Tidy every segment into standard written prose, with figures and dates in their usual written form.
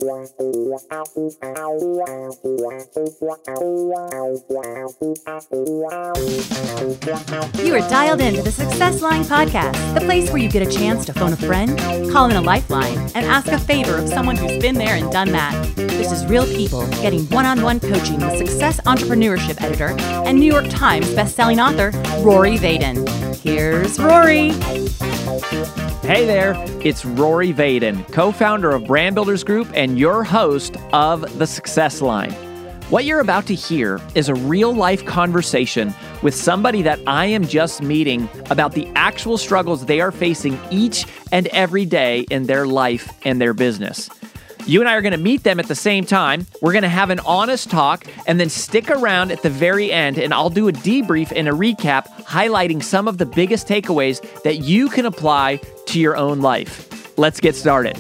You are dialed into the Success Line Podcast, the place where you get a chance to phone a friend, call in a lifeline, and ask a favor of someone who's been there and done that. This is real people getting one-on-one coaching with Success Entrepreneurship Editor and New York Times bestselling author Rory Vaden. Here's Rory. Hey there, it's Rory Vaden, co-founder of Brand Builders Group and your host of The Success Line. What you're about to hear is a real-life conversation with somebody that I am just meeting about the actual struggles they are facing each and every day in their life and their business. You and I are going to meet them at the same time. We're going to have an honest talk and then stick around at the very end and I'll do a debrief and a recap highlighting some of the biggest takeaways that you can apply to your own life. Let's get started.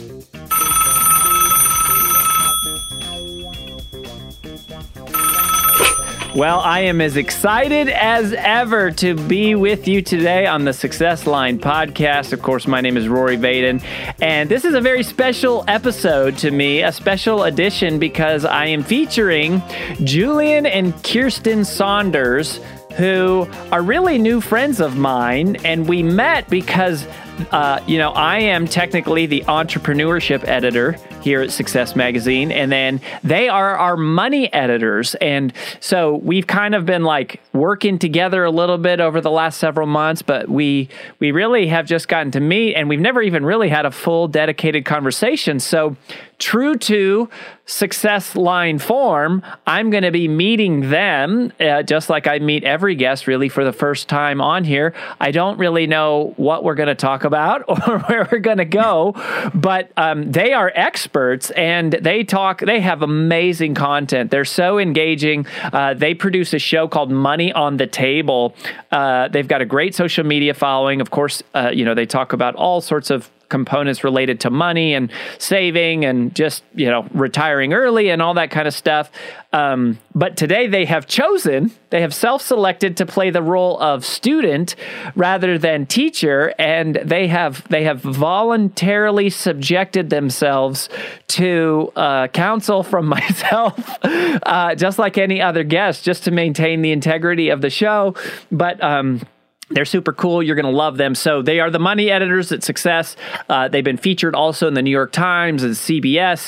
Well, I am as excited as ever to be with you today on the Success Line Podcast. Of course, my name is Rory Vaden, and this is a very special episode to me, a special edition because I am featuring Julian and Kirsten Saunders, who are really new friends of mine, and we met because I am technically the entrepreneurship editor here at Success Magazine, and then they are our money editors. And so we've kind of been like working together a little bit over the last several months, but we really have just gotten to meet, and we've never even really had a full dedicated conversation. So true to Success Line form, I'm going to be meeting them just like I meet every guest really for the first time on here. I don't really know what we're going to talk about or where we're going to go, but they are experts and they have amazing content. They're so engaging. They produce a show called Money on the Table. They've got a great social media following. Of course, they talk about all sorts of components related to money and saving and just, retiring early and all that kind of stuff. But today they have self-selected to play the role of student rather than teacher. And they have voluntarily subjected themselves to counsel from myself, just like any other guest, just to maintain the integrity of the show. But, they're super cool. You're going to love them. So they are the money editors at Success. They've been featured also in the New York Times and CBS,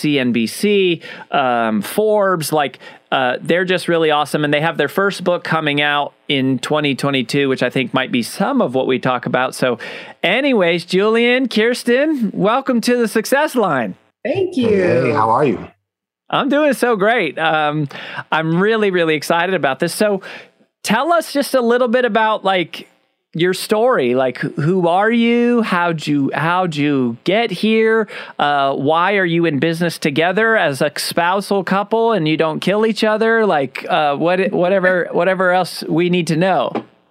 CNBC, Forbes. They're just really awesome. And they have their first book coming out in 2022, which I think might be some of what we talk about. So anyways, Julian, Kirsten, welcome to the Success Line. Thank you. Hey, how are you? I'm doing so great. I'm really, really excited about this. So tell us just a little bit about your story. Who are you? How'd you get here? Why are you in business together as a spousal couple and you don't kill each other? Whatever else we need to know.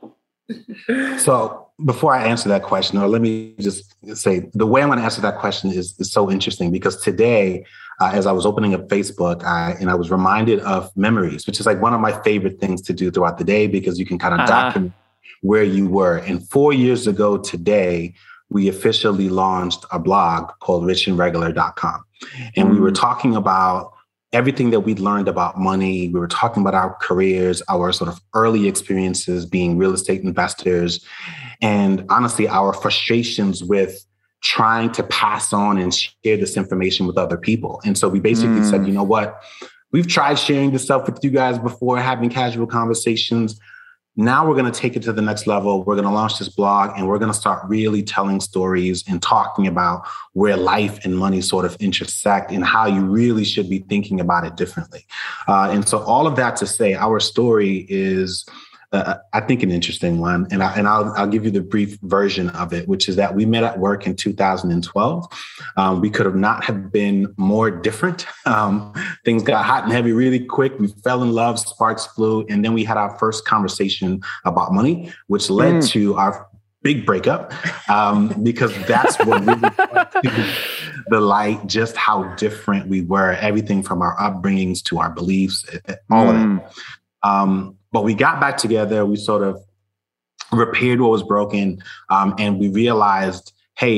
So before I answer that question, or let me just say the way I'm going to answer that question is so interesting because today, as I was opening up Facebook, I was reminded of memories, which is one of my favorite things to do throughout the day because you can kind of document where you were. And 4 years ago today, we officially launched a blog called richandregular.com. And we were talking about everything that we'd learned about money. We were talking about our careers, our sort of early experiences being real estate investors, and honestly, our frustrations with trying to pass on and share this information with other people. And so we basically said, you know what? We've tried sharing this stuff with you guys before, having casual conversations. Now we're going to take it to the next level. We're going to launch this blog and we're going to start really telling stories and talking about where life and money sort of intersect and how you really should be thinking about it differently. And so all of that to say, our story is, I think, an interesting one. And I'll give you the brief version of it, which is that we met at work in 2012. We could have not have been more different. Things got hot and heavy really quick. We fell in love, sparks flew. And then we had our first conversation about money, which led to our big breakup, because that's what really brought to the light, just how different we were, everything from our upbringings to our beliefs, all of it. But we got back together, we sort of repaired what was broken, and we realized, hey,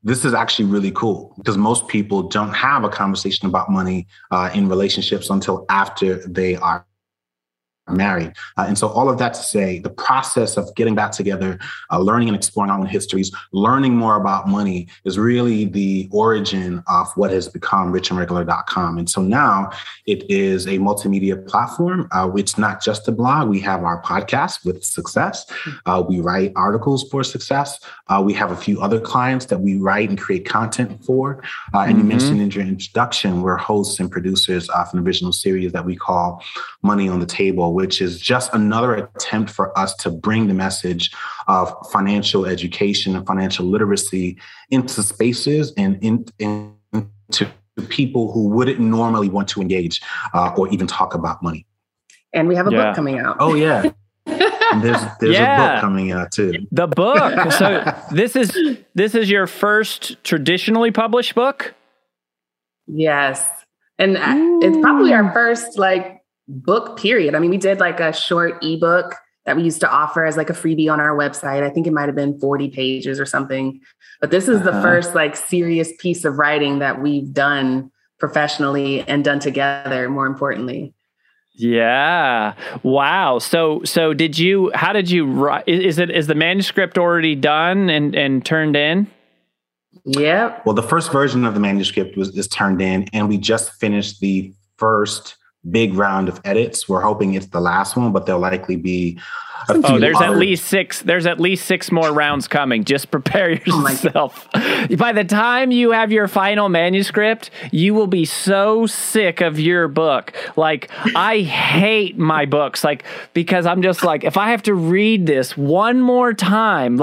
this is actually really cool because most people don't have a conversation about money in relationships until after they are married. And so all of that to say, the process of getting back together, learning and exploring our own histories, learning more about money is really the origin of what has become richandregular.com. And so now it is a multimedia platform. It's not just a blog. We have our podcast with Success. We write articles for Success. We have a few other clients that we write and create content for. And you mentioned in your introduction, we're hosts and producers of an original series that we call Money on the Table, which is just another attempt for us to bring the message of financial education and financial literacy into spaces and into people who wouldn't normally want to engage or even talk about money. And we have a book coming out. Oh, yeah. There's a book coming out too. The book. So this is your first traditionally published book? Yes. And it's probably our first book period. I mean, we did a short ebook that we used to offer as a freebie on our website. I think it might've been 40 pages or something, but this is the first serious piece of writing that we've done professionally and done together, more importantly. Yeah. Wow. So how did you write? Is the manuscript already done and turned in? Yeah. Well, the first version of the manuscript is turned in, and we just finished the first big round of edits. We're hoping it's the last one, but there'll likely be a few there's at least six more rounds coming. Just prepare yourself. By the time you have your final manuscript, you will be so sick of your book. I hate my books, because I'm just if I have to read this one more time,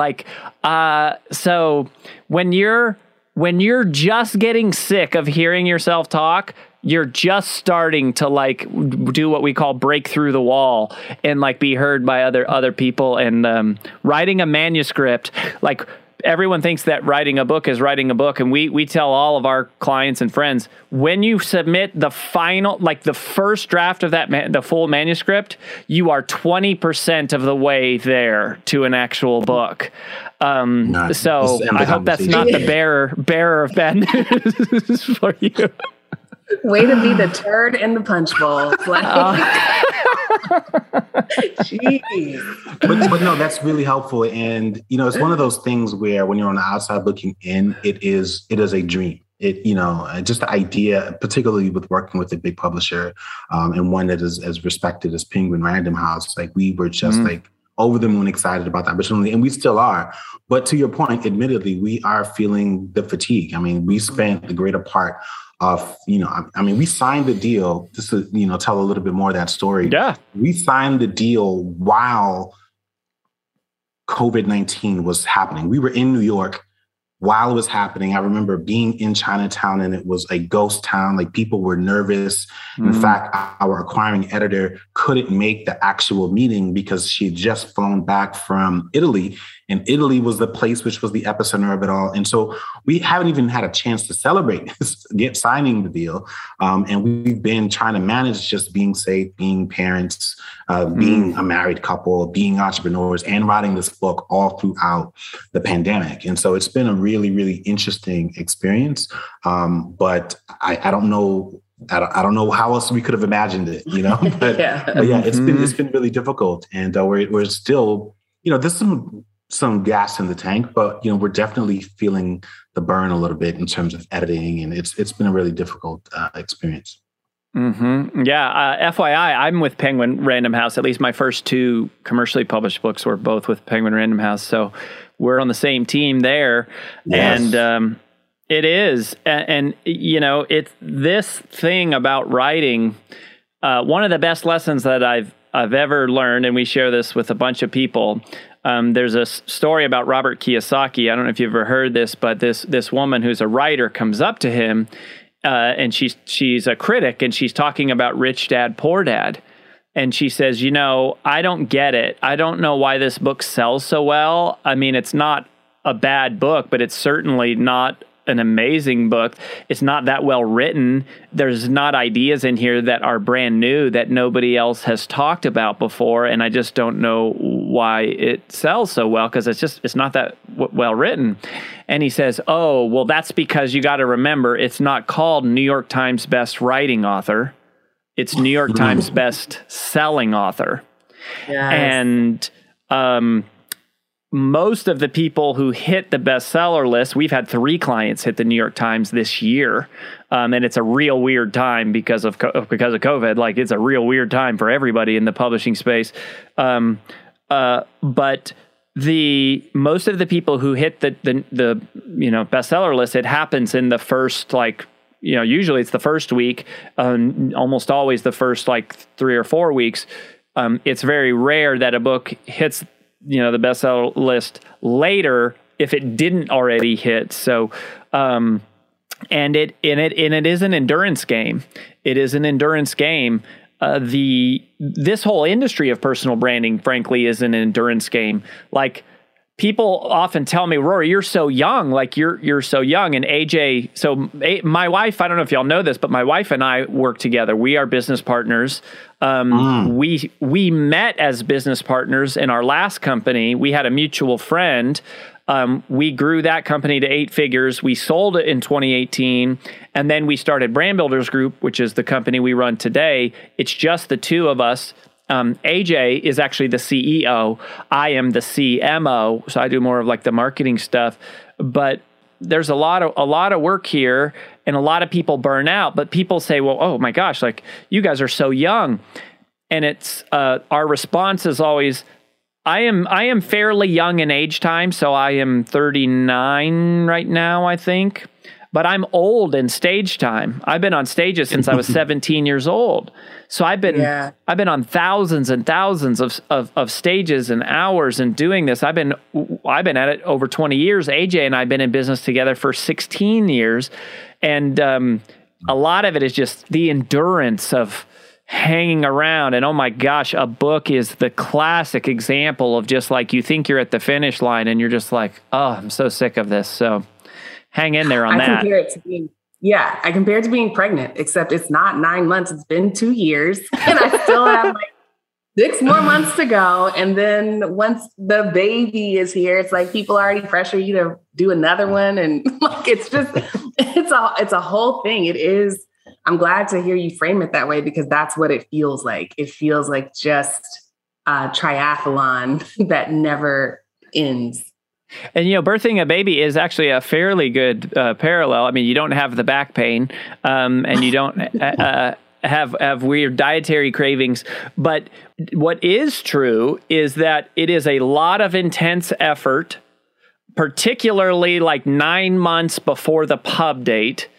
so when you're just getting sick of hearing yourself talk, you're just starting to do what we call break through the wall and be heard by other people. And writing a manuscript, everyone thinks that writing a book is writing a book. And we tell all of our clients and friends, when you submit the final, the first draft of the full manuscript, you are 20% of the way there to an actual book. So I hope that's not the bearer of bad news for you. Way to be the turd in the punch bowl. Jeez. But no, that's really helpful. And, it's one of those things where when you're on the outside looking in, it is a dream. Just the idea, particularly with working with a big publisher and one that is as respected as Penguin Random House, we were just over the moon excited about the opportunity, and we still are. But to your point, admittedly, we are feeling the fatigue. I mean, we spent the greater part of, we signed the deal, just to, tell a little bit more of that story. Yeah. We signed the deal while COVID-19 was happening. We were in New York while it was happening. I remember being in Chinatown and it was a ghost town. People were nervous. In fact, our acquiring editor couldn't make the actual meeting because she had just flown back from Italy, and Italy was the place which was the epicenter of it all. And so we haven't even had a chance to celebrate signing the deal. And we've been trying to manage just being safe, being parents, being a married couple, being entrepreneurs, and writing this book all throughout the pandemic. And so it's been a really, really interesting experience. But I don't know. I don't know how else we could have imagined it, But, but yeah, it's been really difficult, and we're still, there's some gas in the tank, but we're definitely feeling the burn a little bit in terms of editing, and it's been a really difficult experience. Yeah. FYI, I'm with Penguin Random House. At least my first two commercially published books were both with Penguin Random House, so we're on the same team there. Yes. And it is, and it's this thing about writing. One of the best lessons that I've ever learned, and we share this with a bunch of people. There's a story about Robert Kiyosaki. I don't know if you've ever heard this, but this woman who's a writer comes up to him, and she's a critic, and she's talking about Rich Dad, Poor Dad. And she says, I don't get it. I don't know why this book sells so well. I mean, it's not a bad book, but it's certainly not an amazing book. It's not that well written. There's not ideas in here that are brand new that nobody else has talked about before. And I just don't know why it sells so well, because it's not that well written. And he says, oh, well, that's because you got to remember, it's not called New York Times Best Writing Author. It's New York Times Best Selling Author. Yes. And most of the people who hit the bestseller list, we've had 3 clients hit the New York Times this year. And it's a real weird time because of COVID. Like, it's a real weird time for everybody in the publishing space. But most of the people who hit the bestseller list, it happens in the first, usually it's the first week, almost always the first 3 or 4 weeks. It's very rare that a book hits, the bestseller list later if it didn't already hit. So, and it is an endurance game. It is an endurance game. This whole industry of personal branding, frankly, is an endurance game. Like, people often tell me, Rory, you're so young. Like, you're so young. And AJ, my wife, I don't know if y'all know this, but my wife and I work together. We are business partners. We met as business partners in our last company. We had a mutual friend. We grew that company to 8 figures. We sold it in 2018. And then we started Brand Builders Group, which is the company we run today. It's just the 2 of us. AJ is actually the CEO. I am the CMO. So I do more of the marketing stuff. But there's a lot of work here, and a lot of people burn out. But people say, well, oh my gosh, you guys are so young. And it's our response is always, I am fairly young in age time, so I am 39 right now, I think. But I'm old in stage time. I've been on stages since I was 17 years old. So I've been on thousands and thousands of stages and hours and doing this. I've been at it over 20 years. AJ and I have been in business together for 16 years. And a lot of it is just the endurance of hanging around. And oh my gosh, a book is the classic example of just you think you're at the finish line and you're just oh, I'm so sick of this. So hang in there on that. I compare it to being pregnant, except it's not 9 months. It's been 2 years and I still have 6 more months to go. And then once the baby is here, it's people already pressure you to do another one. And it's just, it's a whole thing. It is. I'm glad to hear you frame it that way, because that's what it feels like. It feels like just a triathlon that never ends. And, birthing a baby is actually a fairly good parallel. I mean, you don't have the back pain and you don't have weird dietary cravings. But what is true is that it is a lot of intense effort, particularly 9 months before the pub date.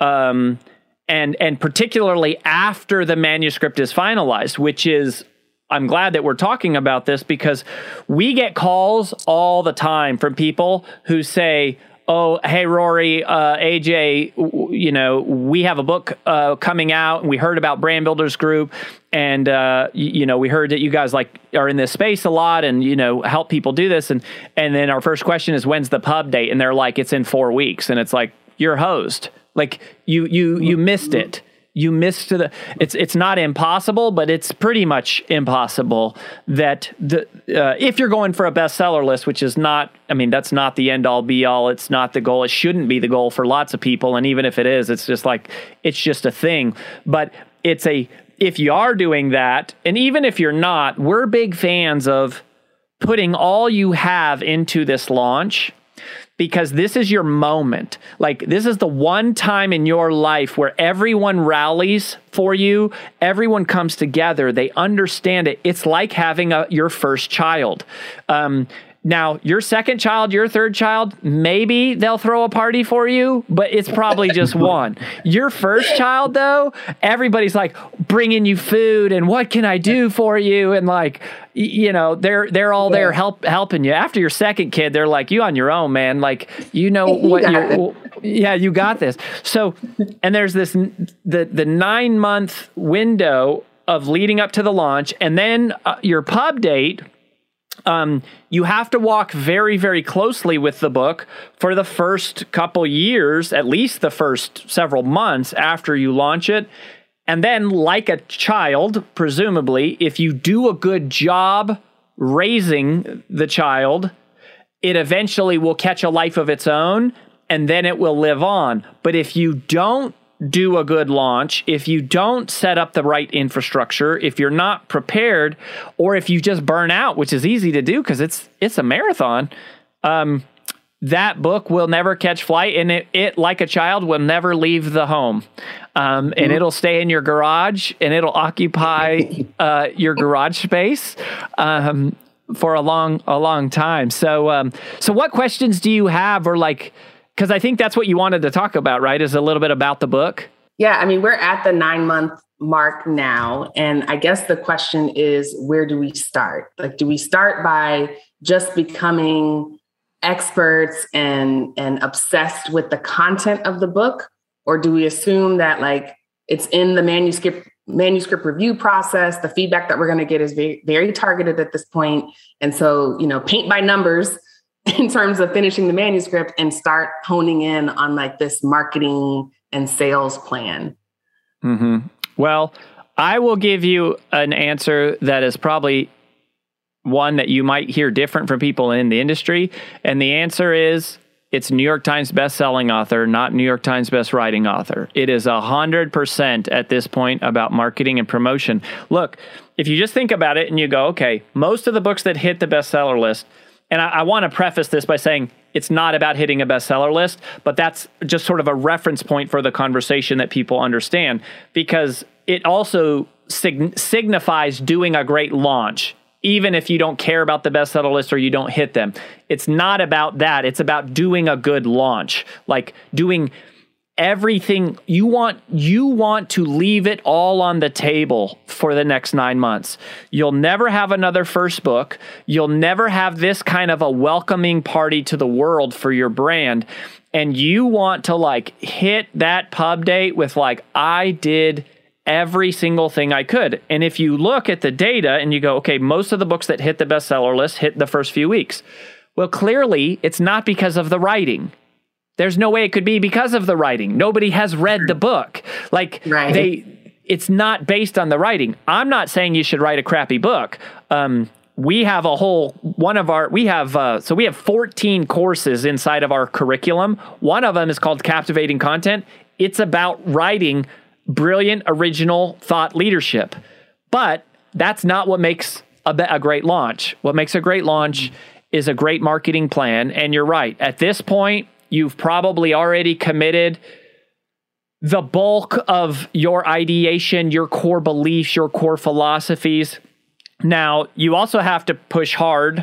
And particularly after the manuscript is finalized, which is, I'm glad that we're talking about this, because we get calls all the time from people who say, oh, hey, Rory, AJ, we have a book coming out, and we heard about Brand Builders Group, and, we heard that you guys are in this space a lot and, help people do this. And then our first question is, when's the pub date? And they're it's in 4 weeks. And it's you're hosed. You missed it. You missed it's not impossible, but it's pretty much impossible that if you're going for a bestseller list, which is not, that's not the end all be all. It's not the goal. It shouldn't be the goal for lots of people. And even if it is, it's just it's just a thing. But if you are doing that, and even if you're not, we're big fans of putting all you have into this launch, because this is your moment. This is the one time in your life where everyone rallies for you. Everyone comes together. They understand it. It's like having your first child. Now, your second child, your third child, maybe they'll throw a party for you, but it's probably just one. Your first child, though, everybody's bringing you food and what can I do for you? And they're all there helping you. After your second kid, they're you on your own, man. You got this. So, and there's this, the 9-month window of leading up to the launch, and then your pub date. You have to walk very, very closely with the book for the first couple years, at least the first several months after you launch it. And then, like a child, presumably, if you do a good job raising the child, it eventually will catch a life of its own, and then it will live on. But if you don't do a good launch, if you don't set up the right infrastructure, if you're not prepared, or if you just burn out, which is easy to do because it's a marathon, that book will never catch flight, and it like a child will never leave the home, and it'll stay in your garage, and it'll occupy your garage space for a long time. So what questions do you have, or like? Because I think that's what you wanted to talk about, right? Is a little bit about the book. Yeah, I mean, we're at the 9-month mark now. And I guess the question is, where do we start? Like, do we start by just becoming experts and obsessed with the content of the book? Or do we assume that like it's in the manuscript review process, the feedback that we're going to get is very, very targeted at this point. And so, paint by numbers in terms of finishing the manuscript and start honing in on like this marketing and sales plan? Mm-hmm. Well, I will give you an answer that is probably one that you might hear different from people in the industry. And the answer is, it's New York Times best-selling author, not New York Times best writing author. It is 100% at this point about marketing and promotion. Look, if you just think about it and you go, okay, most of the books that hit the bestseller list, and I want to preface this by saying it's not about hitting a bestseller list, but that's just sort of a reference point for the conversation that people understand, because it also signifies doing a great launch, even if you don't care about the bestseller list or you don't hit them. It's not about that. It's about doing a good launch, like doing everything you want to leave it all on the table for the next 9 months. You'll never have another first book. You'll never have this kind of a welcoming party to the world for your brand. And you want to like hit that pub date with like, I did every single thing I could. And if you look at the data and you go, okay, most of the books that hit the bestseller list hit the first few weeks. Well, clearly it's not because of the writing. There's no way it could be because of the writing. Nobody has read the book. Like it's not based on the writing. I'm not saying you should write a crappy book. We have we have 14 courses inside of our curriculum. One of them is called Captivating Content. It's about writing brilliant, original thought leadership. But that's not what makes a great launch. What makes a great launch is a great marketing plan. And you're right. At this point, you've probably already committed the bulk of your ideation, your core beliefs, your core philosophies. Now, you also have to push hard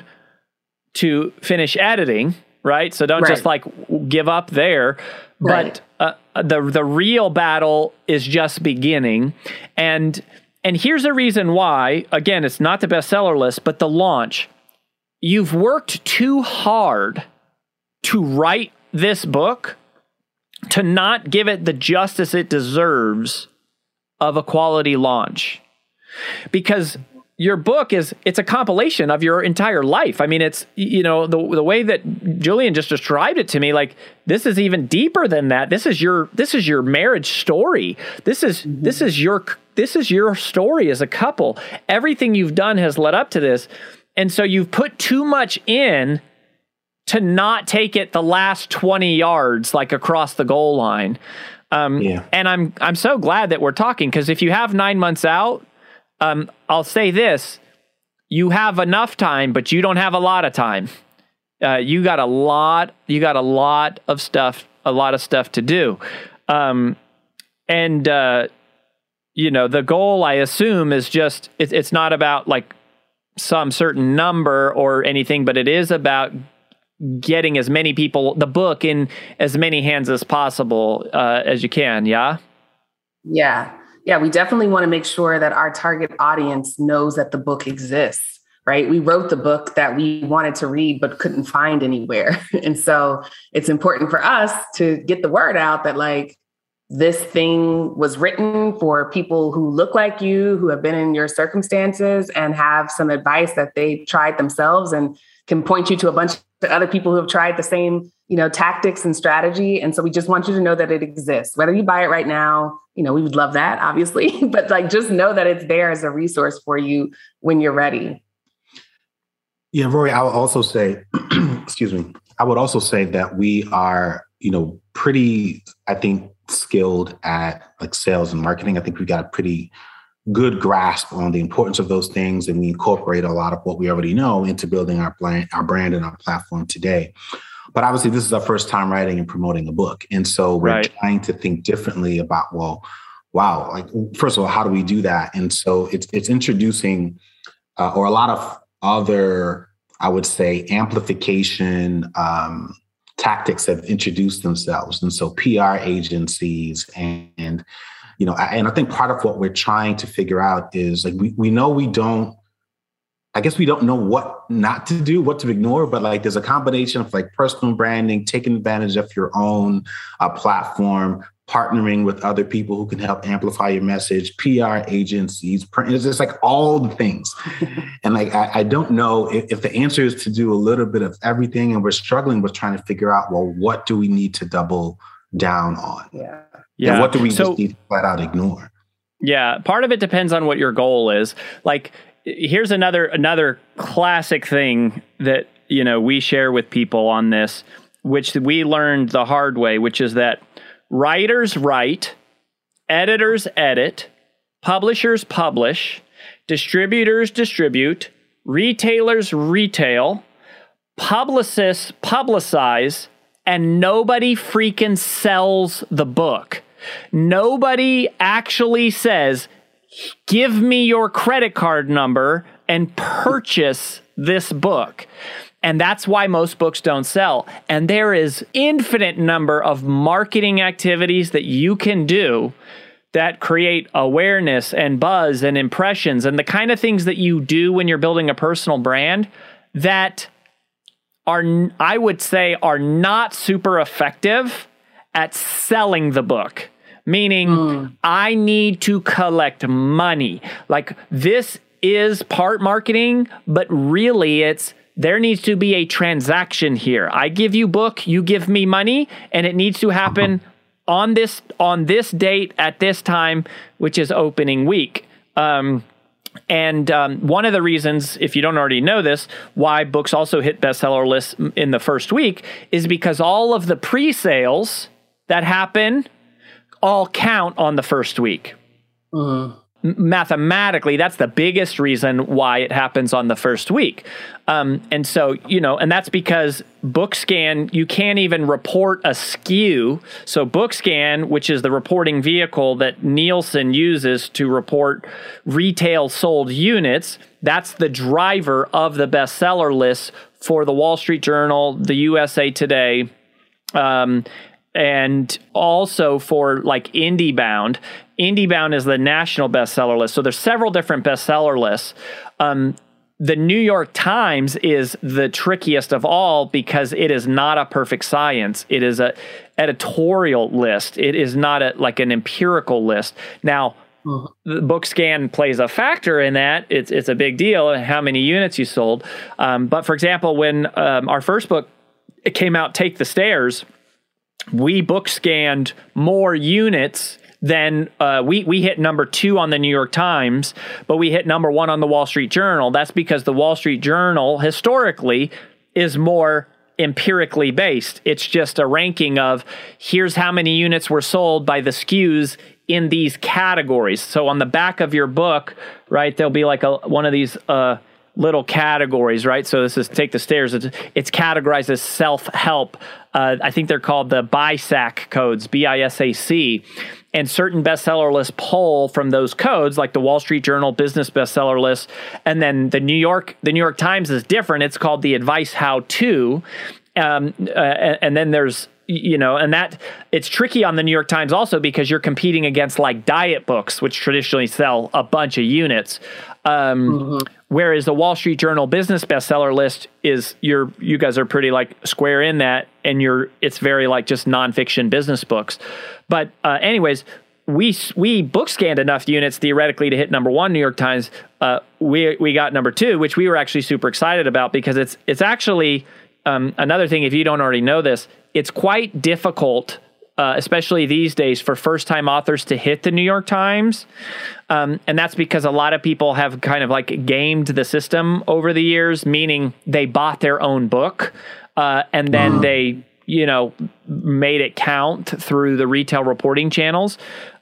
to finish editing, right? So don't just like give up there. But the real battle is just beginning. And here's a reason why. Again, it's not the bestseller list, but the launch. You've worked too hard to write this book to not give it the justice it deserves of a quality launch. Because your book it's a compilation of your entire life. I mean, it's, the way that Julian just described it to me, like this is even deeper than that. This is your marriage story. This is your story as a couple. Everything you've done has led up to this. And so you've put too much in to not take it the last 20 yards, like across the goal line. And I'm so glad that we're talking, because if you have 9 months out, I'll say this, you have enough time, but you don't have a lot of time. You got a lot of stuff to do. The goal, I assume, is just, it's not about like some certain number or anything, but it is about getting as many people, the book, in as many hands as possible as you can. Yeah. Yeah, we definitely want to make sure that our target audience knows that the book exists, right? We wrote the book that we wanted to read, but couldn't find anywhere. And so it's important for us to get the word out that like this thing was written for people who look like you, who have been in your circumstances and have some advice that they tried themselves and can point you to a bunch of other people who have tried the same, tactics and strategy. And so we just want you to know that it exists. Whether you buy it right now, we would love that, obviously, but like just know that it's there as a resource for you when you're ready. Yeah, Rory, I would also say, excuse me, I would also say that we are, pretty, I think, skilled at like sales and marketing. I think we've got a pretty good grasp on the importance of those things. And we incorporate a lot of what we already know into building our brand and our platform today. But obviously, this is our first time writing and promoting a book. And so we're trying to think differently about, wow, like, first of all, how do we do that? And so it's introducing or a lot of other, I would say, amplification tactics have introduced themselves. And so PR agencies and I think part of what we're trying to figure out is like, we know we don't know what not to do, what to ignore, but like there's a combination of like personal branding, taking advantage of your own platform, partnering with other people who can help amplify your message, PR agencies, it's just like all the things. And like, I don't know if the answer is to do a little bit of everything, and we're struggling with trying to figure out, well, what do we need to double down on? Yeah. And what do we just need to flat out ignore? Yeah. Part of it depends on what your goal is. Like, here's another classic thing that, we share with people on this, which we learned the hard way, which is that writers write, editors edit, publishers publish, distributors distribute, retailers retail, publicists publicize, and nobody freaking sells the book. Nobody actually says, give me your credit card number and purchase this book. And that's why most books don't sell. And there is infinite number of marketing activities that you can do that create awareness and buzz and impressions and the kind of things that you do when you're building a personal brand that are, I would say, are not super effective at selling the book. Meaning, I need to collect money. Like, this is part marketing, but really there needs to be a transaction here. I give you book, you give me money, and it needs to happen on this date at this time, which is opening week. One of the reasons, if you don't already know this, why books also hit bestseller lists in the first week is because all of the pre-sales that happen all count on the first week. Mathematically, that's the biggest reason why it happens on the first week. And so, and that's because BookScan, you can't even report a SKU. So BookScan, which is the reporting vehicle that Nielsen uses to report retail sold units, that's the driver of the bestseller list for the Wall Street Journal, the USA Today, and also for like IndieBound. IndieBound is the national bestseller list. So there's several different bestseller lists. The New York Times is the trickiest of all because it is not a perfect science. It is an editorial list. It is not like an empirical list. Now, the BookScan plays a factor in that. It's a big deal how many units you sold. But for example, when our first book came out, Take the Stairs, we book scanned more units than we hit number 2 on the New York Times, but we hit number 1 on the Wall Street Journal. That's because the Wall Street Journal historically is more empirically based. It's just a ranking of here's how many units were sold by the SKUs in these categories. So on the back of your book, right, there'll be like one of these little categories, right? So this is Take the Stairs. It's categorized as self-help. I think they're called the BISAC codes, BISAC. And certain bestseller lists pull from those codes, like the Wall Street Journal business bestseller list. And then the New York Times is different. It's called the Advice How To. And then there's, and that it's tricky on the New York Times also because you're competing against like diet books, which traditionally sell a bunch of units. Whereas the Wall Street Journal business bestseller list is you guys are pretty like square in that, and it's very like just nonfiction business books. But anyways, we book scanned enough units theoretically to hit number 1 New York Times. We got number 2, which we were actually super excited about because it's actually another thing. If you don't already know this, it's quite difficult especially these days, for first-time authors to hit the New York Times. And that's because a lot of people have kind of like gamed the system over the years, meaning they bought their own book and then they, made it count through the retail reporting channels.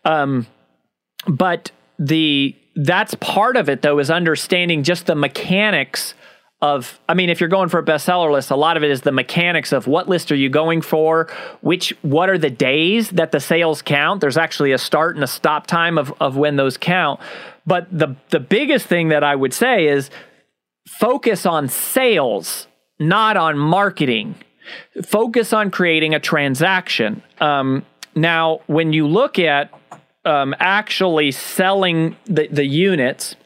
But that's part of it, though, is understanding just the mechanics of, if you're going for a bestseller list, a lot of it is the mechanics of what list are you going for, what are the days that the sales count. There's actually a start and a stop time of when those count. But the biggest thing that I would say is focus on sales, not on marketing. Focus on creating a transaction. Now, when you look at actually selling the units,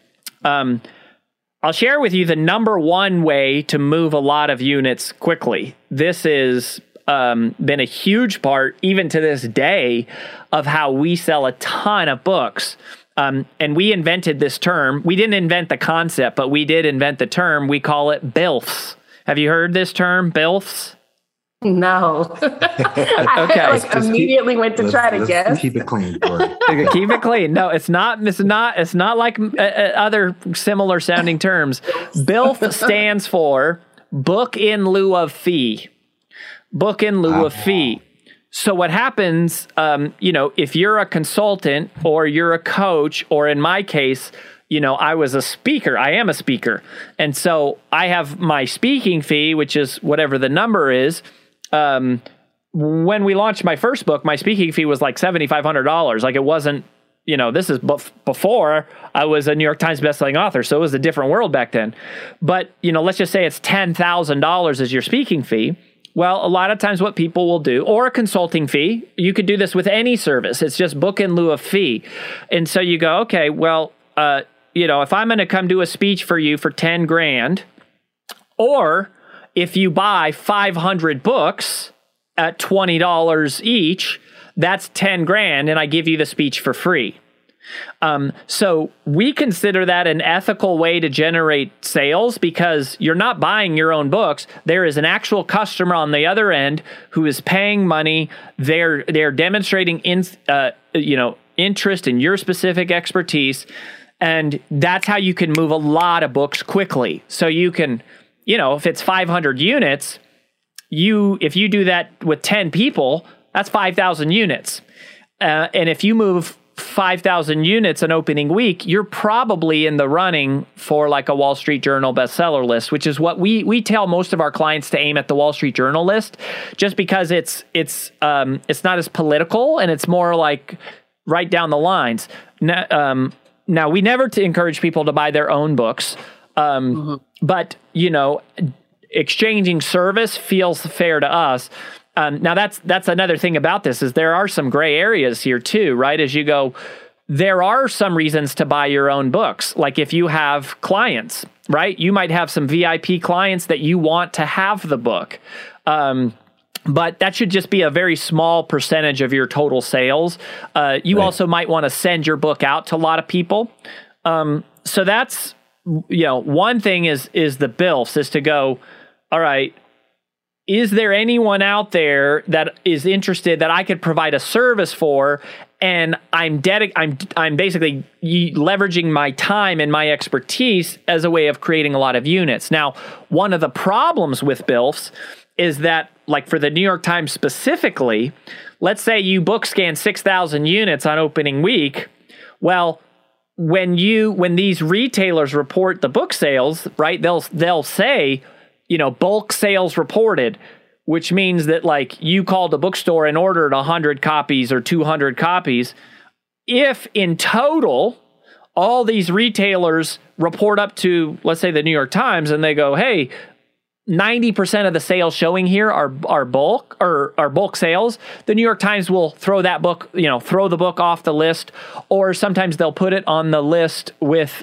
I'll share with you the number one way to move a lot of units quickly. This has been a huge part, even to this day, of how we sell a ton of books. And we invented this term. We didn't invent the concept, but we did invent the term. We call it BILFs. Have you heard this term, BILFs? No. Okay. Immediately went to try to guess. Keep it clean. Keep it clean. No, it's not like other similar sounding terms. BILF stands for book in lieu of fee. Book in lieu of fee. So what happens, if you're a consultant or you're a coach, or in my case, I was a speaker. I am a speaker. And so I have my speaking fee, which is whatever the number is. When we launched my first book, my speaking fee was like $7,500. Like, it wasn't, this is before I was a New York Times bestselling author. So it was a different world back then. But, let's just say it's $10,000 as your speaking fee. Well, a lot of times what people will do, or a consulting fee, you could do this with any service. It's just book in lieu of fee. And so you go, okay, well, if I'm going to come do a speech for you for 10 grand, or if you buy 500 books at $20 each, that's 10 grand, and I give you the speech for free. So we consider that an ethical way to generate sales, because you're not buying your own books. There is an actual customer on the other end who is paying money. They're demonstrating interest in your specific expertise. And that's how you can move a lot of books quickly. So you can, if it's 500 units, if you do that with 10 people, that's 5,000 units. And if you move 5,000 units an opening week, you're probably in the running for like a Wall Street Journal bestseller list, which is what we tell most of our clients to aim at, the Wall Street Journal list, just because it's not as political and it's more like right down the lines. Now, we never encourage people to buy their own books, but, exchanging service feels fair to us. Now, that's another thing about this, is there are some gray areas here too, right? As you go, there are some reasons to buy your own books. Like if you have clients, right? You might have some VIP clients that you want to have the book. But that should just be a very small percentage of your total sales. You also might want to send your book out to a lot of people. So that's, one thing is the BILFs, is to go, all right, is there anyone out there that is interested that I could provide a service for? And I'm basically leveraging my time and my expertise as a way of creating a lot of units. Now, one of the problems with BILFs is that, like for the New York Times specifically, let's say you book scan 6,000 units on opening week. Well, when these retailers report the book sales, right, they'll say, bulk sales reported, which means that like you called a bookstore and ordered 100 copies or 200 copies. If in total, all these retailers report up to, let's say, the New York Times, and they go, hey, 90% of the sales showing here are bulk or are bulk sales, the New York Times will throw that book, throw the book off the list, or sometimes they'll put it on the list with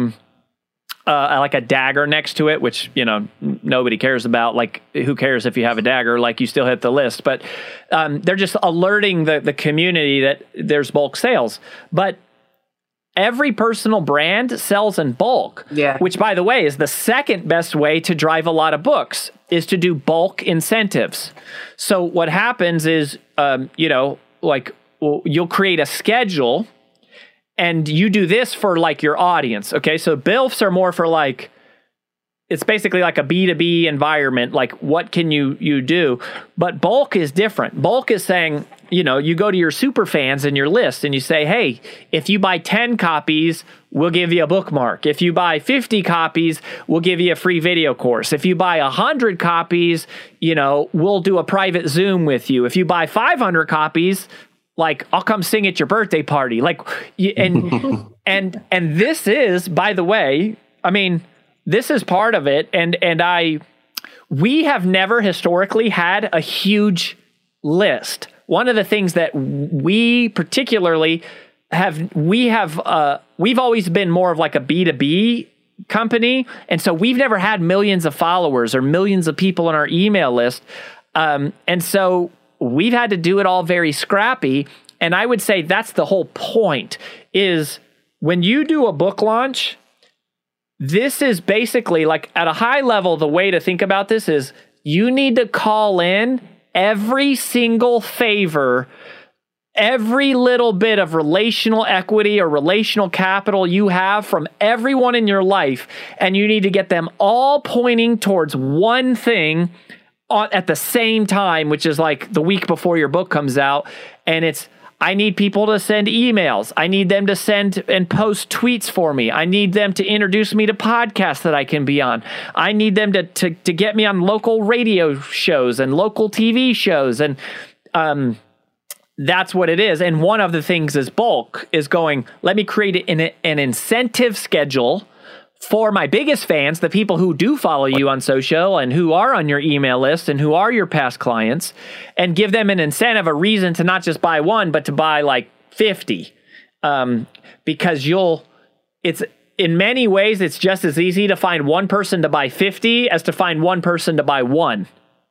like a dagger next to it, which, nobody cares about. Like, who cares if you have a dagger? Like, you still hit the list. But they're just alerting the community that there's bulk sales. But every personal brand sells in bulk, which, by the way, is the second best way to drive a lot of books, is to do bulk incentives. So what happens is, you'll create a schedule, and you do this for like your audience. Okay, so BILFs are more for like, it's basically like a B2B environment. Like, what can you do? But bulk is different. Bulk is saying, you go to your super fans in your list and you say, hey, if you buy 10 copies, we'll give you a bookmark. If you buy 50 copies, we'll give you a free video course. If you buy 100 copies, we'll do a private Zoom with you. If you buy 500 copies, like, I'll come sing at your birthday party. Like, and this is, by the way, I mean, this is part of it. We have never historically had a huge list. One of the things that we particularly we've always been more of like a B2B company. And so we've never had millions of followers or millions of people on our email list. And so we've had to do it all very scrappy. And I would say that's the whole point, is when you do a book launch, this is basically, like, at a high level, the way to think about this is you need to call in every single favor, every little bit of relational equity or relational capital you have from everyone in your life, and you need to get them all pointing towards one thing at the same time, which is like the week before your book comes out. And it's, I need people to send emails. I need them to send and post tweets for me. I need them to introduce me to podcasts that I can be on. I need them to get me on local radio shows and local TV shows. And that's what it is. And one of the things is bulk, is going, let me create an incentive schedule for my biggest fans, the people who do follow you on social and who are on your email list and who are your past clients, and give them an incentive, a reason to not just buy one, but to buy like 50. Because it's in many ways, it's just as easy to find one person to buy 50 as to find one person to buy one.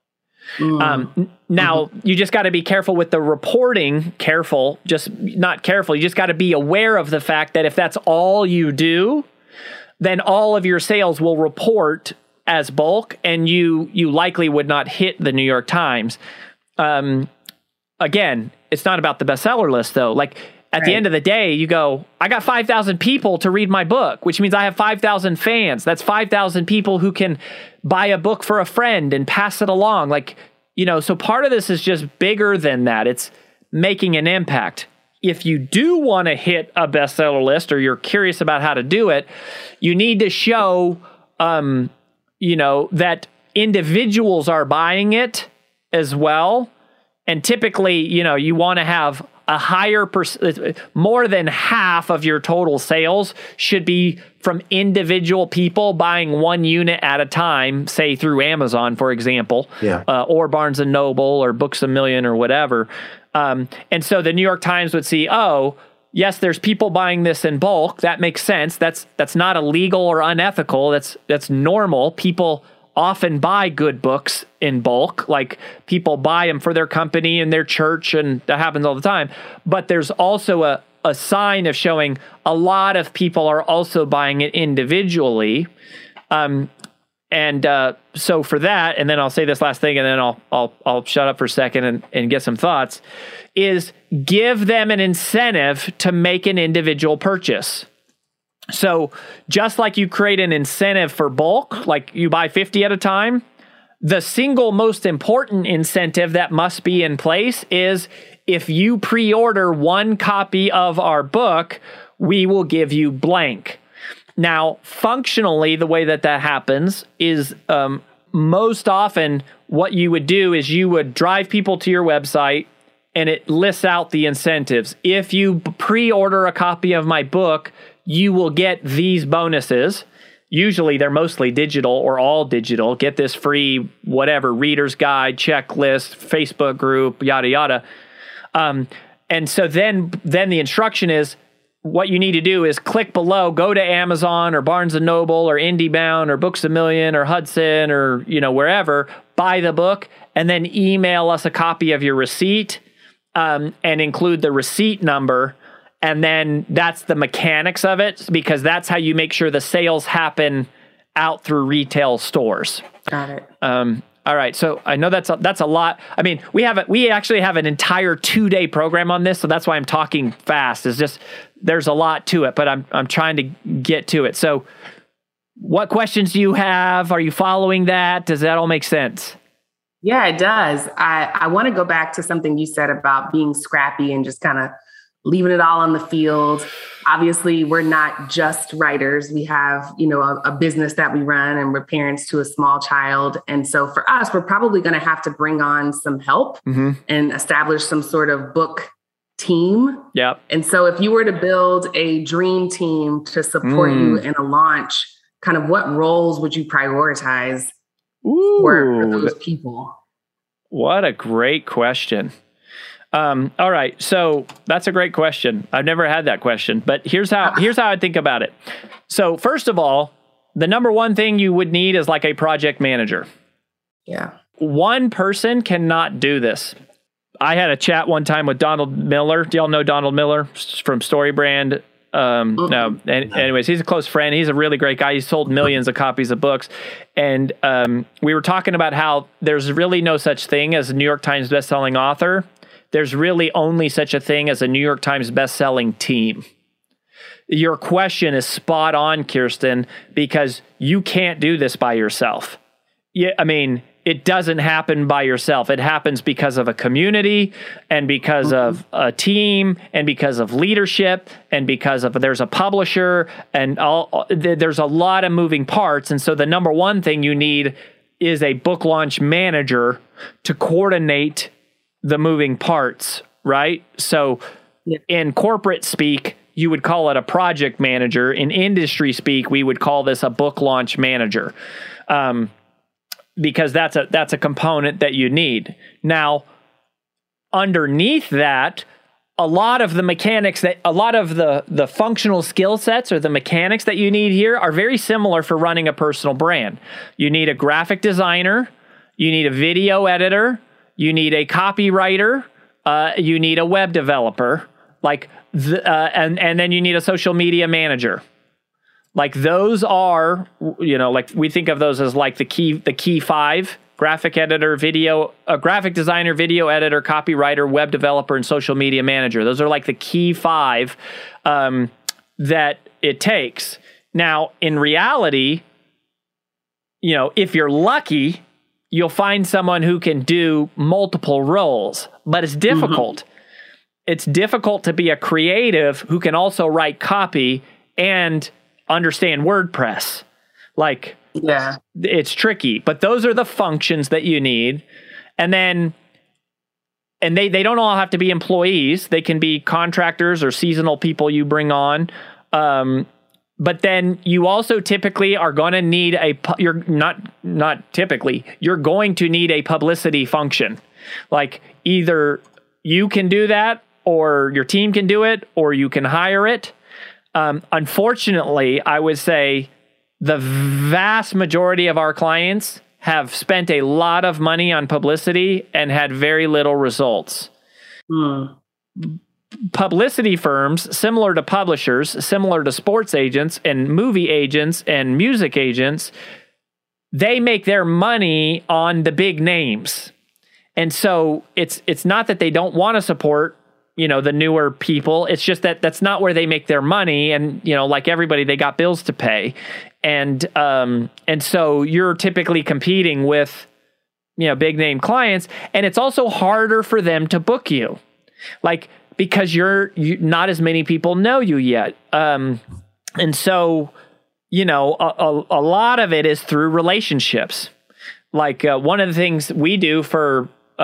Now, you just got to be careful with the reporting. You just got to be aware of the fact that if that's all you do, then all of your sales will report as bulk, and you likely would not hit the New York Times. Again, it's not about the bestseller list, though. Like, at the end of the day, you go, I got 5,000 people to read my book, which means I have 5,000 fans. That's 5,000 people who can buy a book for a friend and pass it along. Like, so part of this is just bigger than that. It's making an impact. If you do want to hit a bestseller list, or you're curious about how to do it, you need to show, that individuals are buying it as well. And typically, you want to have a higher more than half of your total sales should be from individual people buying one unit at a time, say through Amazon, for example, or Barnes & Noble or Books A Million or whatever. And so the New York Times would see, oh, yes, there's people buying this in bulk. That makes sense. That's not illegal or unethical. That's normal. People often buy good books in bulk. Like, people buy them for their company and their church, and that happens all the time. But there's also a sign of showing a lot of people are also buying it individually. So for that, and then I'll say this last thing, and then I'll shut up for a second and get some thoughts, is give them an incentive to make an individual purchase. So just like you create an incentive for bulk, like you buy 50 at a time, the single most important incentive that must be in place is, if you pre-order one copy of our book, we will give you blank. Now, functionally, the way that happens is most often what you would do is you would drive people to your website, and it lists out the incentives. If you pre-order a copy of my book, you will get these bonuses. Usually they're mostly digital or all digital. Get this free whatever, reader's guide, checklist, Facebook group, yada, yada. And so then the instruction is, what you need to do is click below, go to Amazon or Barnes & Noble or IndieBound or Books A Million or Hudson or, wherever, buy the book, and then email us a copy of your receipt, and include the receipt number. And then that's the mechanics of it, because that's how you make sure the sales happen out through retail stores. Got it. All right. So I know that's a lot. I mean, we actually have an entire 2-day program on this. So that's why I'm talking fast. It's just, there's a lot to it, but I'm trying to get to it. So what questions do you have? Are you following that? Does that all make sense? Yeah, it does. I want to go back to something you said about being scrappy and just kind of leaving it all on the field. Obviously, we're not just writers. We have, a business that we run, and we're parents to a small child. And so for us, we're probably going to have to bring on some help and establish some sort of book team. Yep. And so if you were to build a dream team to support you in a launch, kind of what roles would you prioritize for those people? What a great question. All right. So that's a great question. I've never had that question, but here's how I think about it. So first of all, the number one thing you would need is like a project manager. Yeah. One person cannot do this. I had a chat one time with Donald Miller. Do y'all know Donald Miller from StoryBrand? No. Anyways, he's a close friend. He's a really great guy. He's sold millions of copies of books. And we were talking about how there's really no such thing as a New York Times bestselling author. There's really only such a thing as a New York Times bestselling team. Your question is spot on, Kirsten, because you can't do this by yourself. Yeah, I mean, it doesn't happen by yourself. It happens because of a community, and because of a team, and because of leadership, and because of there's a publisher, and there's a lot of moving parts. And so the number one thing you need is a book launch manager to coordinate the moving parts, right? So in corporate speak, you would call it a project manager. In industry speak, we would call this a book launch manager. Because that's a component that you need. Now, underneath that, a lot of the mechanics a lot of the functional skill sets or the mechanics that you need here are very similar for running a personal brand. You need a graphic designer, you need a video editor, you need a copywriter, you need a web developer, and then you need a social media manager. Like those are, like we think of those as like the key five: graphic editor, graphic designer, video editor, copywriter, web developer, and social media manager. Those are like the key five that it takes. Now, in reality, if you're lucky, you'll find someone who can do multiple roles, but it's difficult. It's difficult to be a creative who can also write copy and understand WordPress. It's tricky, but those are the functions that you need. And they don't all have to be employees. They can be contractors or seasonal people you bring on. But then you also typically are going to need you're going to need a publicity function. Like either you can do that, or your team can do it, or you can hire it. Unfortunately, I would say the vast majority of our clients have spent a lot of money on publicity and had very little results. Publicity firms, similar to publishers, similar to sports agents and movie agents and music agents, they make their money on the big names. And so it's not that they don't want to support the newer people. It's just that that's not where they make their money. And, like everybody, they got bills to pay. And so you're typically competing with, big name clients. And it's also harder for them to book you, because you're not as many people know you yet. And so, a lot of it is through relationships. One of the things we do for,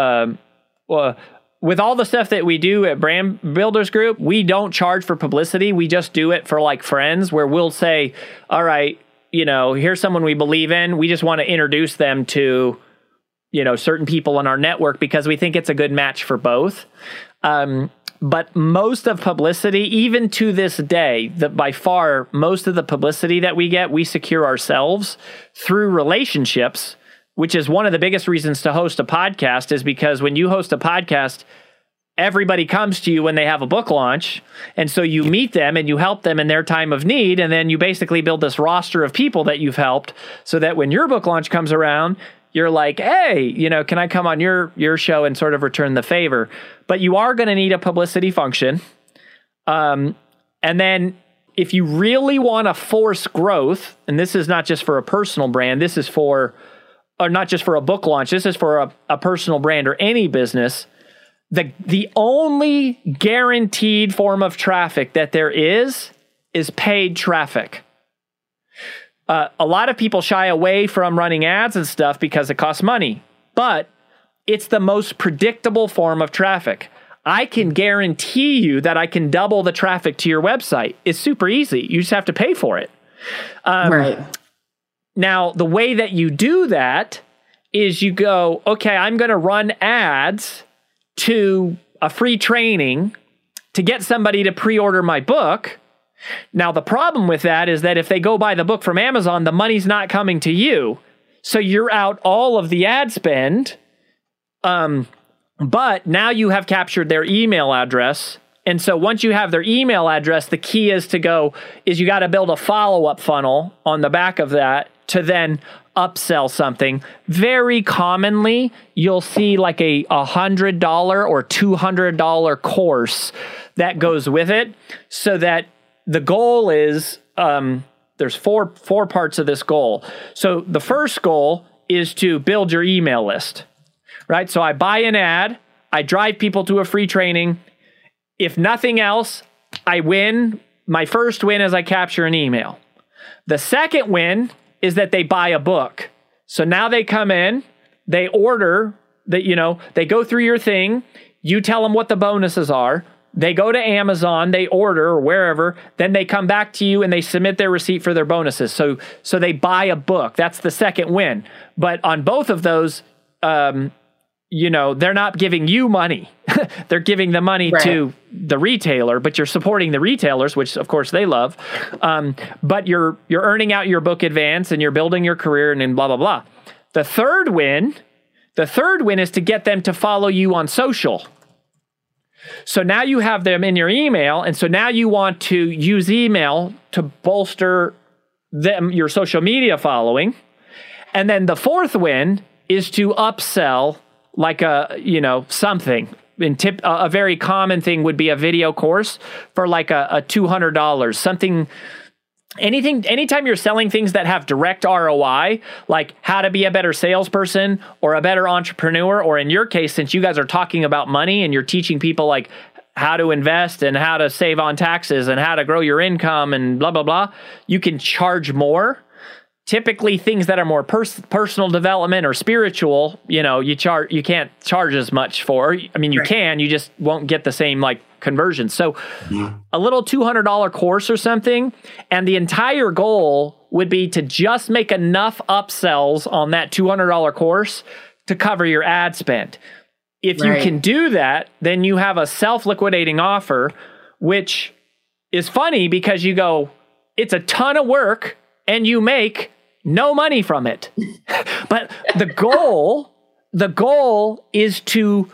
with all the stuff that we do at Brand Builders Group, we don't charge for publicity. We just do it for friends, where we'll say, all right, here's someone we believe in. We just want to introduce them to, certain people in our network because we think it's a good match for both. But most of publicity, even to this day, by far, most of the publicity that we get, we secure ourselves through relationships, which is one of the biggest reasons to host a podcast, is because when you host a podcast, everybody comes to you when they have a book launch. And so you meet them and you help them in their time of need. And then you basically build this roster of people that you've helped so that when your book launch comes around, you're like, hey, you know, can I come on your show and sort of return the favor? But you are going to need a publicity function. And then if you really want to force growth, and this is not just for a personal brand, this is for, or not just for a book launch, this is for a personal brand or any business, the only guaranteed form of traffic that there is paid traffic. A lot of people shy away from running ads and stuff because it costs money, but it's the most predictable form of traffic. I can guarantee you that I can double the traffic to your website. It's super easy. You just have to pay for it. Right. Now, the way that you do that is you go, okay, I'm going to run ads to a free training to get somebody to pre-order my book. Now, the problem with that is that if they go buy the book from Amazon, the money's not coming to you. So you're out all of the ad spend. But now you have captured their email address. And so once you have their email address, the key is you got to build a follow-up funnel on the back of that to then upsell something. Very commonly, you'll see like a $100 or $200 course that goes with it, so that the goal is, there's four parts of this goal. So the first goal is to build your email list, right? So I buy an ad, I drive people to a free training. If nothing else, I win. My first win is I capture an email. The second win is that they buy a book. So now they come in, they order, they go through your thing, you tell them what the bonuses are, they go to Amazon, they order or wherever, then they come back to you and they submit their receipt for their bonuses. So they buy a book. That's the second win. But on both of those, they're not giving you money. They're giving the money to the retailer, but you're supporting the retailers, which of course they love. But you're earning out your book advance and you're building your career and blah, blah, blah. The third win is to get them to follow you on social. So now you have them in your email. And so now you want to use email to bolster your social media following. And then the fourth win is to upsell like something. A very common thing would be a video course for like a $200, something, anytime you're selling things that have direct ROI, like how to be a better salesperson or a better entrepreneur, or in your case, since you guys are talking about money and you're teaching people like how to invest and how to save on taxes and how to grow your income and blah, blah, blah, you can charge more. Typically, things that are more personal development or spiritual, you can't charge as much for. I mean, you can, you just won't get the same like conversion. So a little $200 course or something, and the entire goal would be to just make enough upsells on that $200 course to cover your ad spend. If you can do that, then you have a self-liquidating offer, which is funny because you go, it's a ton of work and you make no money from it. But the goal is to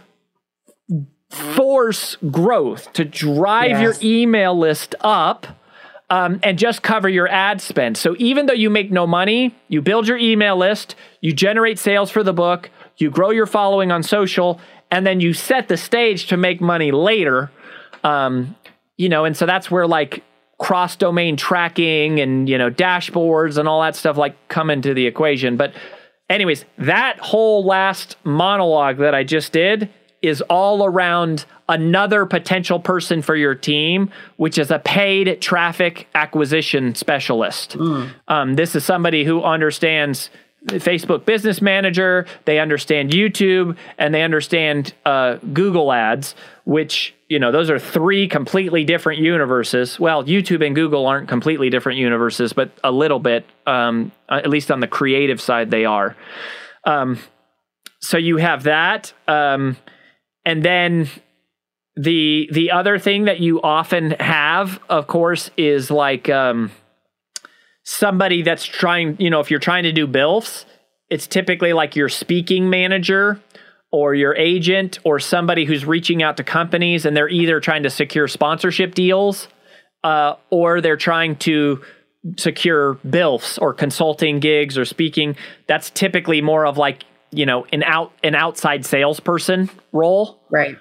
force growth, to drive your email list up, and just cover your ad spend. So even though you make no money, you build your email list, you generate sales for the book, you grow your following on social, and then you set the stage to make money later. And so that's where like cross-domain tracking and, dashboards and all that stuff like come into the equation. But anyways, that whole last monologue that I just did is all around another potential person for your team, which is a paid traffic acquisition specialist. This is somebody who understands Facebook Business Manager, they understand YouTube, and they understand Google Ads, which, those are three completely different universes. Well, YouTube and Google aren't completely different universes, but a little bit, at least on the creative side, they are. So you have that. And then the other thing that you often have, of course, is like somebody that's trying, if you're trying to do BILFs, it's typically like your speaking manager or your agent or somebody who's reaching out to companies, and they're either trying to secure sponsorship deals or they're trying to secure BILFs or consulting gigs or speaking. That's typically more of like, you know, an outside salesperson role. Right.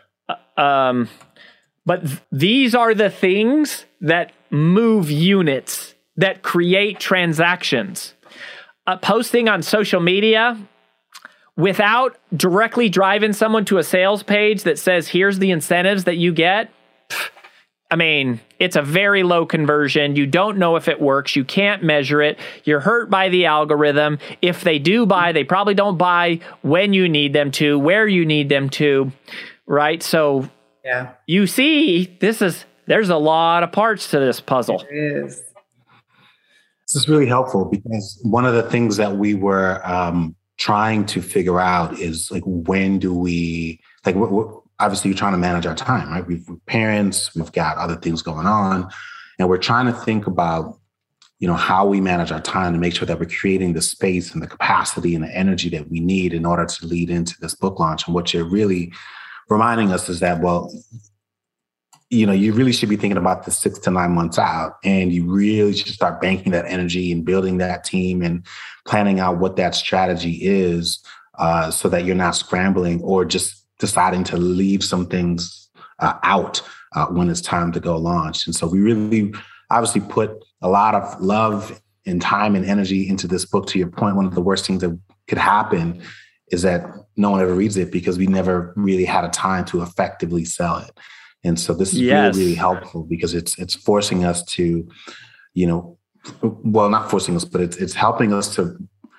But these are the things that move units, that create transactions. Posting on social media without directly driving someone to a sales page that says, here's the incentives that you get. I mean, it's a very low conversion. You don't know if it works. You can't measure it. You're hurt by the algorithm. If they do buy, they probably don't buy when you need them to, where you need them to, right? So yeah, you see, there's a lot of parts to this puzzle. It is. This is really helpful because one of the things that we were trying to figure out is like, when do we, like, obviously, you're trying to manage our time, right? We're parents, we've got other things going on, and we're trying to think about, you know, how we manage our time to make sure that we're creating the space and the capacity and the energy that we need in order to lead into this book launch. And what you're really reminding us is that, well, you know, you really should be thinking about the 6 to 9 months out, and you really should start banking that energy and building that team and planning out what that strategy is, so that you're not scrambling or just deciding to leave some things out when it's time to go launch. And so we really obviously put a lot of love and time and energy into this book. To your point, one of the worst things that could happen is that no one ever reads it because we never really had a time to effectively sell it. And so this is really, really helpful because it's forcing us to, you know, well, not forcing us, but it's helping us to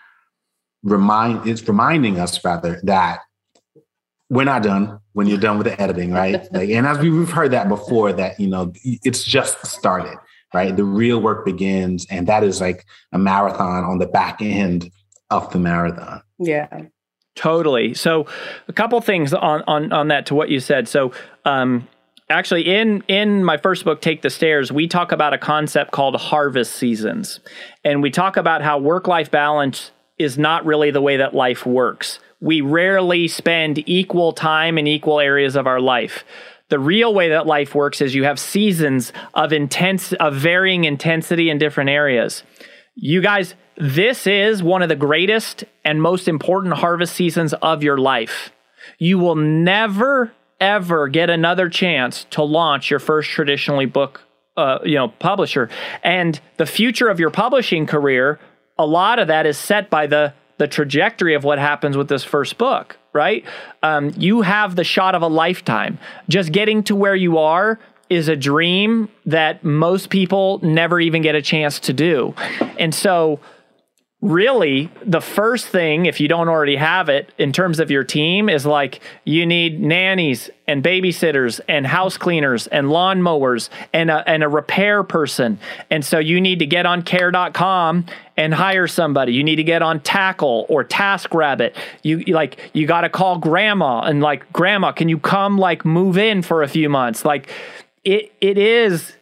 reminding us rather that we're not done when you're done with the editing, right? Like, and as we've heard that before, that, you know, it's just started, right? The real work begins, and that is like a marathon on the back end of the marathon. Yeah, totally. So, a couple things on that to what you said. So, actually, in my first book, Take the Stairs, we talk about a concept called harvest seasons, and we talk about how work-life balance is not really the way that life works. We rarely spend equal time in equal areas of our life. The real way that life works is you have seasons of varying intensity in different areas. You guys, this is one of the greatest and most important harvest seasons of your life. You will never, ever get another chance to launch your first traditionally book, publisher. And the future of your publishing career, a lot of that is set by the trajectory of what happens with this first book, right? You have the shot of a lifetime. Just getting to where you are is a dream that most people never even get a chance to do. And so really, the first thing, if you don't already have it, in terms of your team, is like you need nannies and babysitters and house cleaners and lawn mowers and a repair person. And so you need to get on care.com and hire somebody. You need to get on Tackle or TaskRabbit. You got to call grandma and like, grandma, can you come like move in for a few months? Like it is,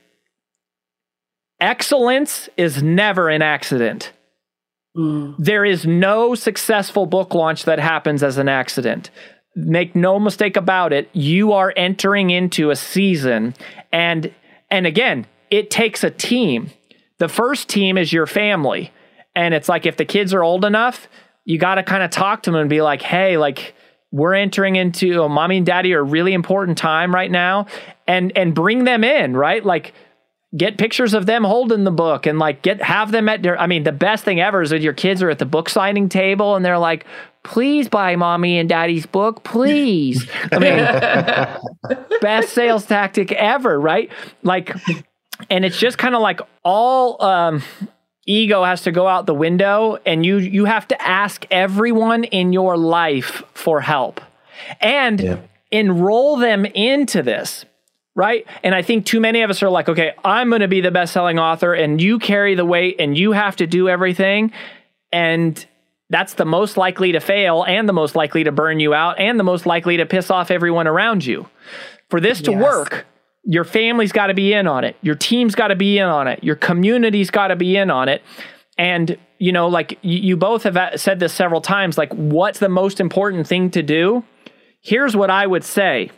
excellence is never an accident. There is no successful book launch that happens as an accident. Make no mistake about it. You are entering into a season, and again, it takes a team. The first team is your family, and it's like if the kids are old enough, you got to kind of talk to them and be like, "Hey, like we're entering into mommy and daddy are a really important time right now," and bring them in, right? Like, get pictures of them holding the book and like have them at the best thing ever is when your kids are at the book signing table and they're like, please buy mommy and daddy's book, please. I mean, best sales tactic ever, right? Like, and it's just kind of like all ego has to go out the window, and you have to ask everyone in your life for help and enroll them into this. Right? And I think too many of us are like, okay, I'm going to be the best-selling author and you carry the weight and you have to do everything. And that's the most likely to fail and the most likely to burn you out and the most likely to piss off everyone around you. For this to work, your family's got to be in on it. Your team's got to be in on it. Your community's got to be in on it. And, like you both have said this several times, like what's the most important thing to do? Here's what I would say.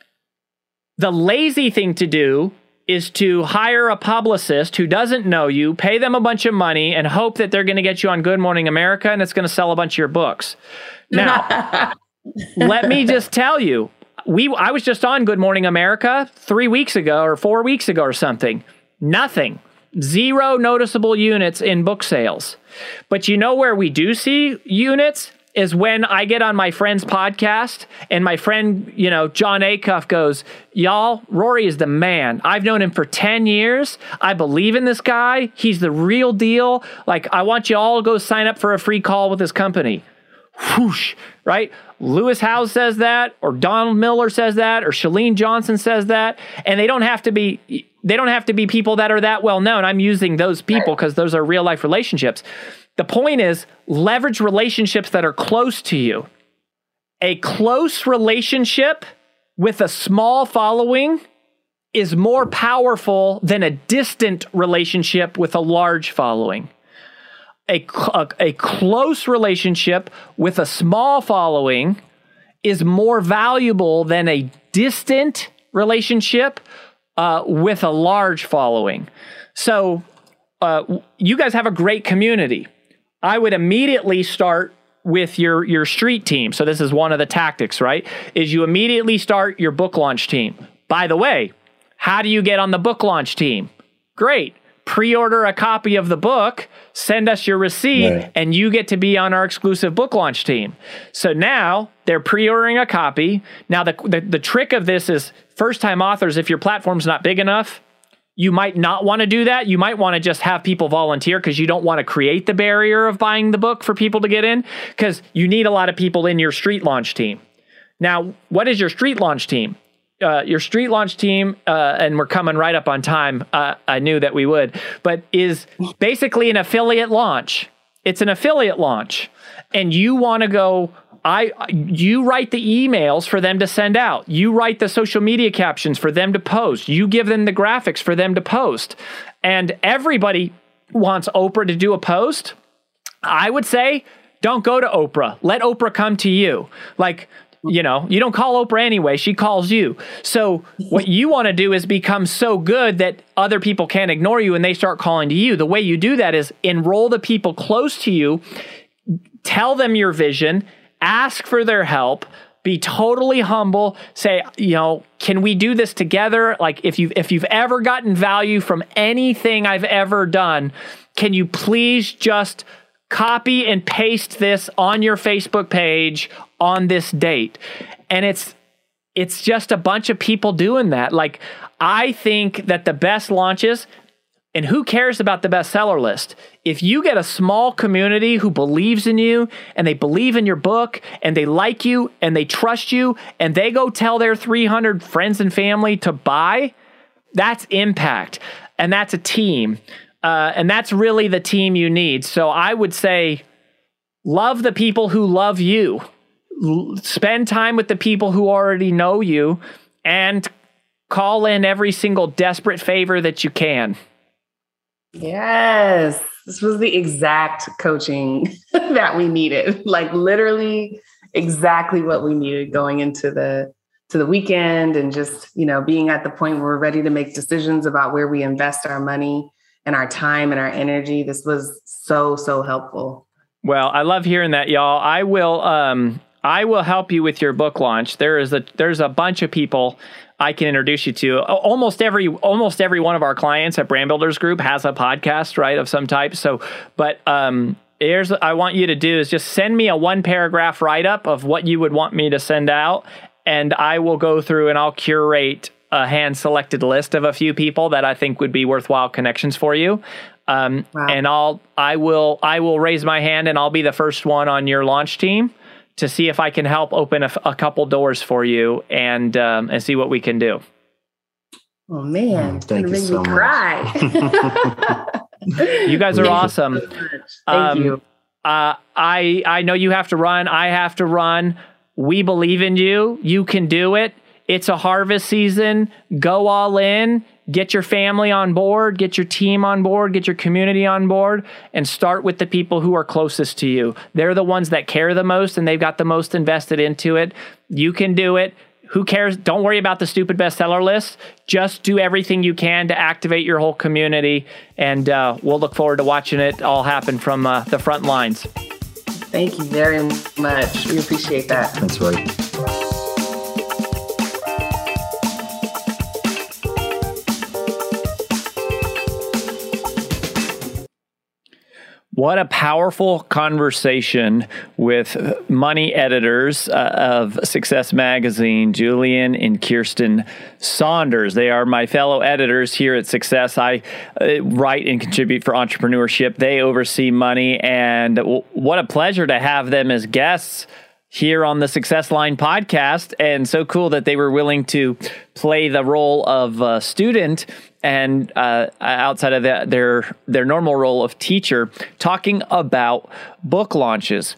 The lazy thing to do is to hire a publicist who doesn't know you, pay them a bunch of money, and hope that they're going to get you on Good Morning America and it's going to sell a bunch of your books. Now, let me just tell you, I was just on Good Morning America 3 weeks ago or 4 weeks ago or something. Nothing. 0 noticeable units in book sales. But you know where we do see units? Is when I get on my friend's podcast and my friend, John Acuff goes, y'all, Rory is the man. I've known him for 10 years. I believe in this guy. He's the real deal. Like, I want you all to go sign up for a free call with his company. Whoosh, right? Lewis Howes says that, or Donald Miller says that, or Chalene Johnson says that. And they don't have to be people that are that well known. I'm using those people because those are real life relationships. The point is, leverage relationships that are close to you. A close relationship with a small following is more powerful than a distant relationship with a large following. A close relationship with a small following is more valuable than a distant relationship with a large following. So you guys have a great community. I would immediately start with your street team. So this is one of the tactics, right? Is you immediately start your book launch team. By the way, how do you get on the book launch team? Great. Pre-order a copy of the book, send us your receipt, and you get to be on our exclusive book launch team. So now they're pre-ordering a copy. Now the trick of this is first-time authors, if your platform's not big enough, you might not want to do that. You might want to just have people volunteer because you don't want to create the barrier of buying the book for people to get in, because you need a lot of people in your street launch team. Now, what is your street launch team? Your street launch team, and we're coming right up on time. I knew that we would, but is basically an affiliate launch. It's an affiliate launch, and you want to go. You write the emails for them to send out. You write the social media captions for them to post. You give them the graphics for them to post. And everybody wants Oprah to do a post. I would say, don't go to Oprah. Let Oprah come to you. Like, you don't call Oprah anyway. She calls you. So what you want to do is become so good that other people can't ignore you and they start calling to you. The way you do that is enroll the people close to you, tell them your vision, ask for their help, be totally humble, say, can we do this together? Like, if you've ever gotten value from anything I've ever done, can you please just copy and paste this on your Facebook page on this date? And it's just a bunch of people doing that. Like, I think that the best launches, and who cares about the bestseller list? If you get a small community who believes in you and they believe in your book and they like you and they trust you and they go tell their 300 friends and family to buy, that's impact. And that's a team. And that's really the team you need. So I would say, love the people who love you. Spend time with the people who already know you and call in every single desperate favor that you can. Yes, this was the exact coaching that we needed. Like, literally exactly what we needed going into the weekend, and just, being at the point where we're ready to make decisions about where we invest our money and our time and our energy. This was so helpful. Well, I love hearing that, y'all. I will help you with your book launch. There's a bunch of people I can introduce you to. Almost every one of our clients at Brand Builders Group has a podcast, right, of some type. So, but here's what I want you to do is just send me a 1-paragraph write-up of what you would want me to send out, and I will go through and I'll curate a hand-selected list of a few people that I think would be worthwhile connections for you. Wow. And I will raise my hand, and I'll be the first one on your launch team to see if I can help open a couple doors for you and see what we can do. Oh man, thank you so much. Cry. You guys are awesome. Thank you. I know you have to run. I have to run. We believe in you. You can do it. It's a harvest season. Go all in. get your family on board, get your team on board, get your community on board, and start with the people who are closest to you. They're the ones that care the most, and they've got the most invested into it. You can do it. Who cares? Don't worry about the stupid bestseller list. Just do everything you can to activate your whole community, and we'll look forward to watching it all happen from the front lines. Thank you very much. We appreciate that. That's right. What a powerful conversation with money editors of Success Magazine, Julian and Kirsten Saunders. They are my fellow editors here at Success. I write and contribute for entrepreneurship. They oversee money, and what a pleasure to have them as guests here on the Success Line podcast. And so cool that they were willing to play the role of student and outside of their normal role of teacher, talking about book launches.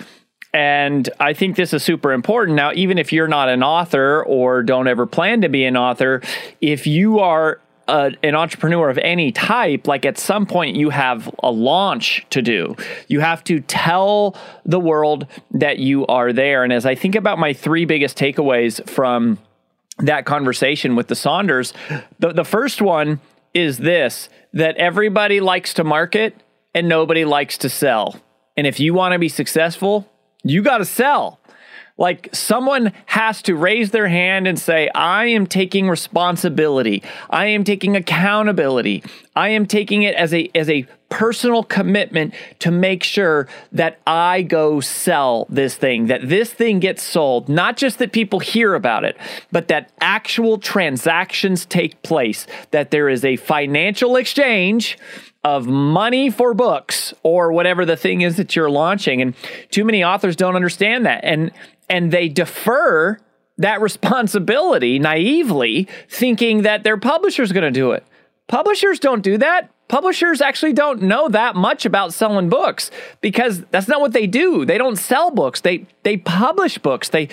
And I think this is super important. Now, even if you're not an author or don't ever plan to be an author, if you are an entrepreneur of any type, like at some point you have a launch to do. You have to tell the world that you are there. And as I think about my 3 biggest takeaways from that conversation with the Saunders, the first one is this, that everybody likes to market and nobody likes to sell. And if you want to be successful, you got to sell. Like, someone has to raise their hand and say, I am taking responsibility. I am taking accountability. I am taking it as a personal commitment to make sure that I go sell this thing, that this thing gets sold. Not just that people hear about it, but that actual transactions take place, that there is a financial exchange of money for books or whatever the thing is that you're launching. And too many authors don't understand that. And they defer that responsibility naively, thinking that their publisher's going to do it. Publishers don't do that. Publishers actually don't know that much about selling books because that's not what they do. They don't sell books. They publish books. They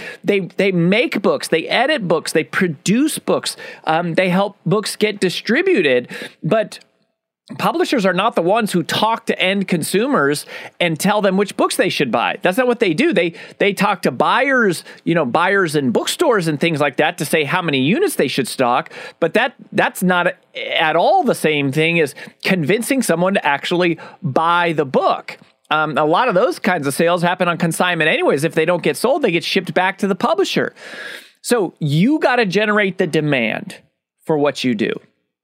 make books. They edit books. They produce books. They help books get distributed. But publishers are not the ones who talk to end consumers and tell them which books they should buy. That's not what they do. They talk to buyers, buyers in bookstores and things like that to say how many units they should stock. But that's not at all the same thing as convincing someone to actually buy the book. A lot of those kinds of sales happen on consignment anyways. If they don't get sold, they get shipped back to the publisher. So you got to generate the demand for what you do.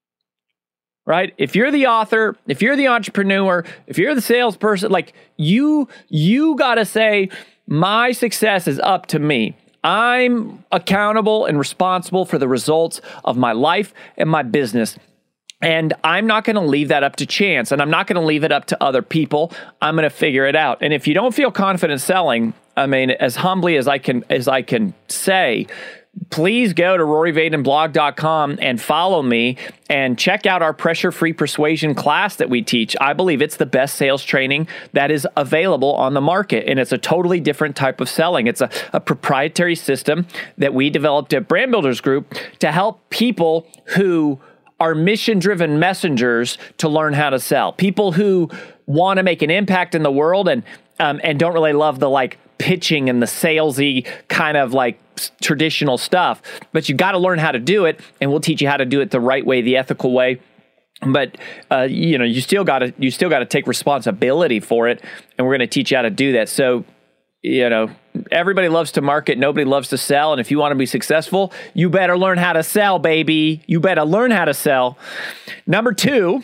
Right? If you're the author, if you're the entrepreneur, if you're the salesperson, like you got to say, my success is up to me. I'm accountable and responsible for the results of my life and my business. And I'm not going to leave that up to chance. And I'm not going to leave it up to other people. I'm going to figure it out. And if you don't feel confident selling, I mean, as humbly as I can say, please go to roryvadenblog.com and follow me and check out our pressure-free persuasion class that we teach. I believe it's the best sales training that is available on the market, and it's a totally different type of selling. It's a proprietary system that we developed at Brand Builders Group to help people who are mission-driven messengers to learn how to sell. People who want to make an impact in the world and don't really love the pitching and the salesy kind of traditional stuff, but you got to learn how to do it, and we'll teach you how to do it the right way, the ethical way. But you still got to take responsibility for it, and we're going to teach you how to do that. So, everybody loves to market, nobody loves to sell, and if you want to be successful, you better learn how to sell, baby. You better learn how to sell. Number 2,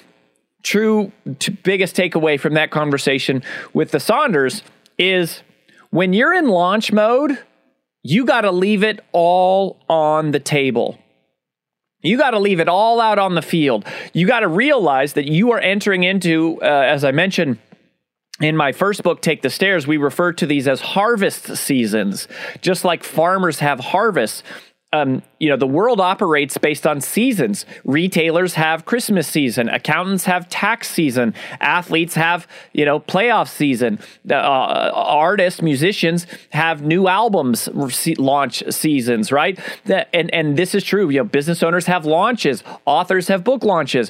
biggest takeaway from that conversation with the Saunders is, when you're in launch mode, you got to leave it all on the table. You got to leave it all out on the field. You got to realize that you are entering into, as I mentioned in my first book, Take the Stairs, we refer to these as harvest seasons. Just like farmers have harvests, the world operates based on seasons. Retailers have Christmas season. Accountants have tax season. Athletes have, playoff season. Artists, musicians have new albums launch seasons, right? And this is true. Business owners have launches. Authors have book launches.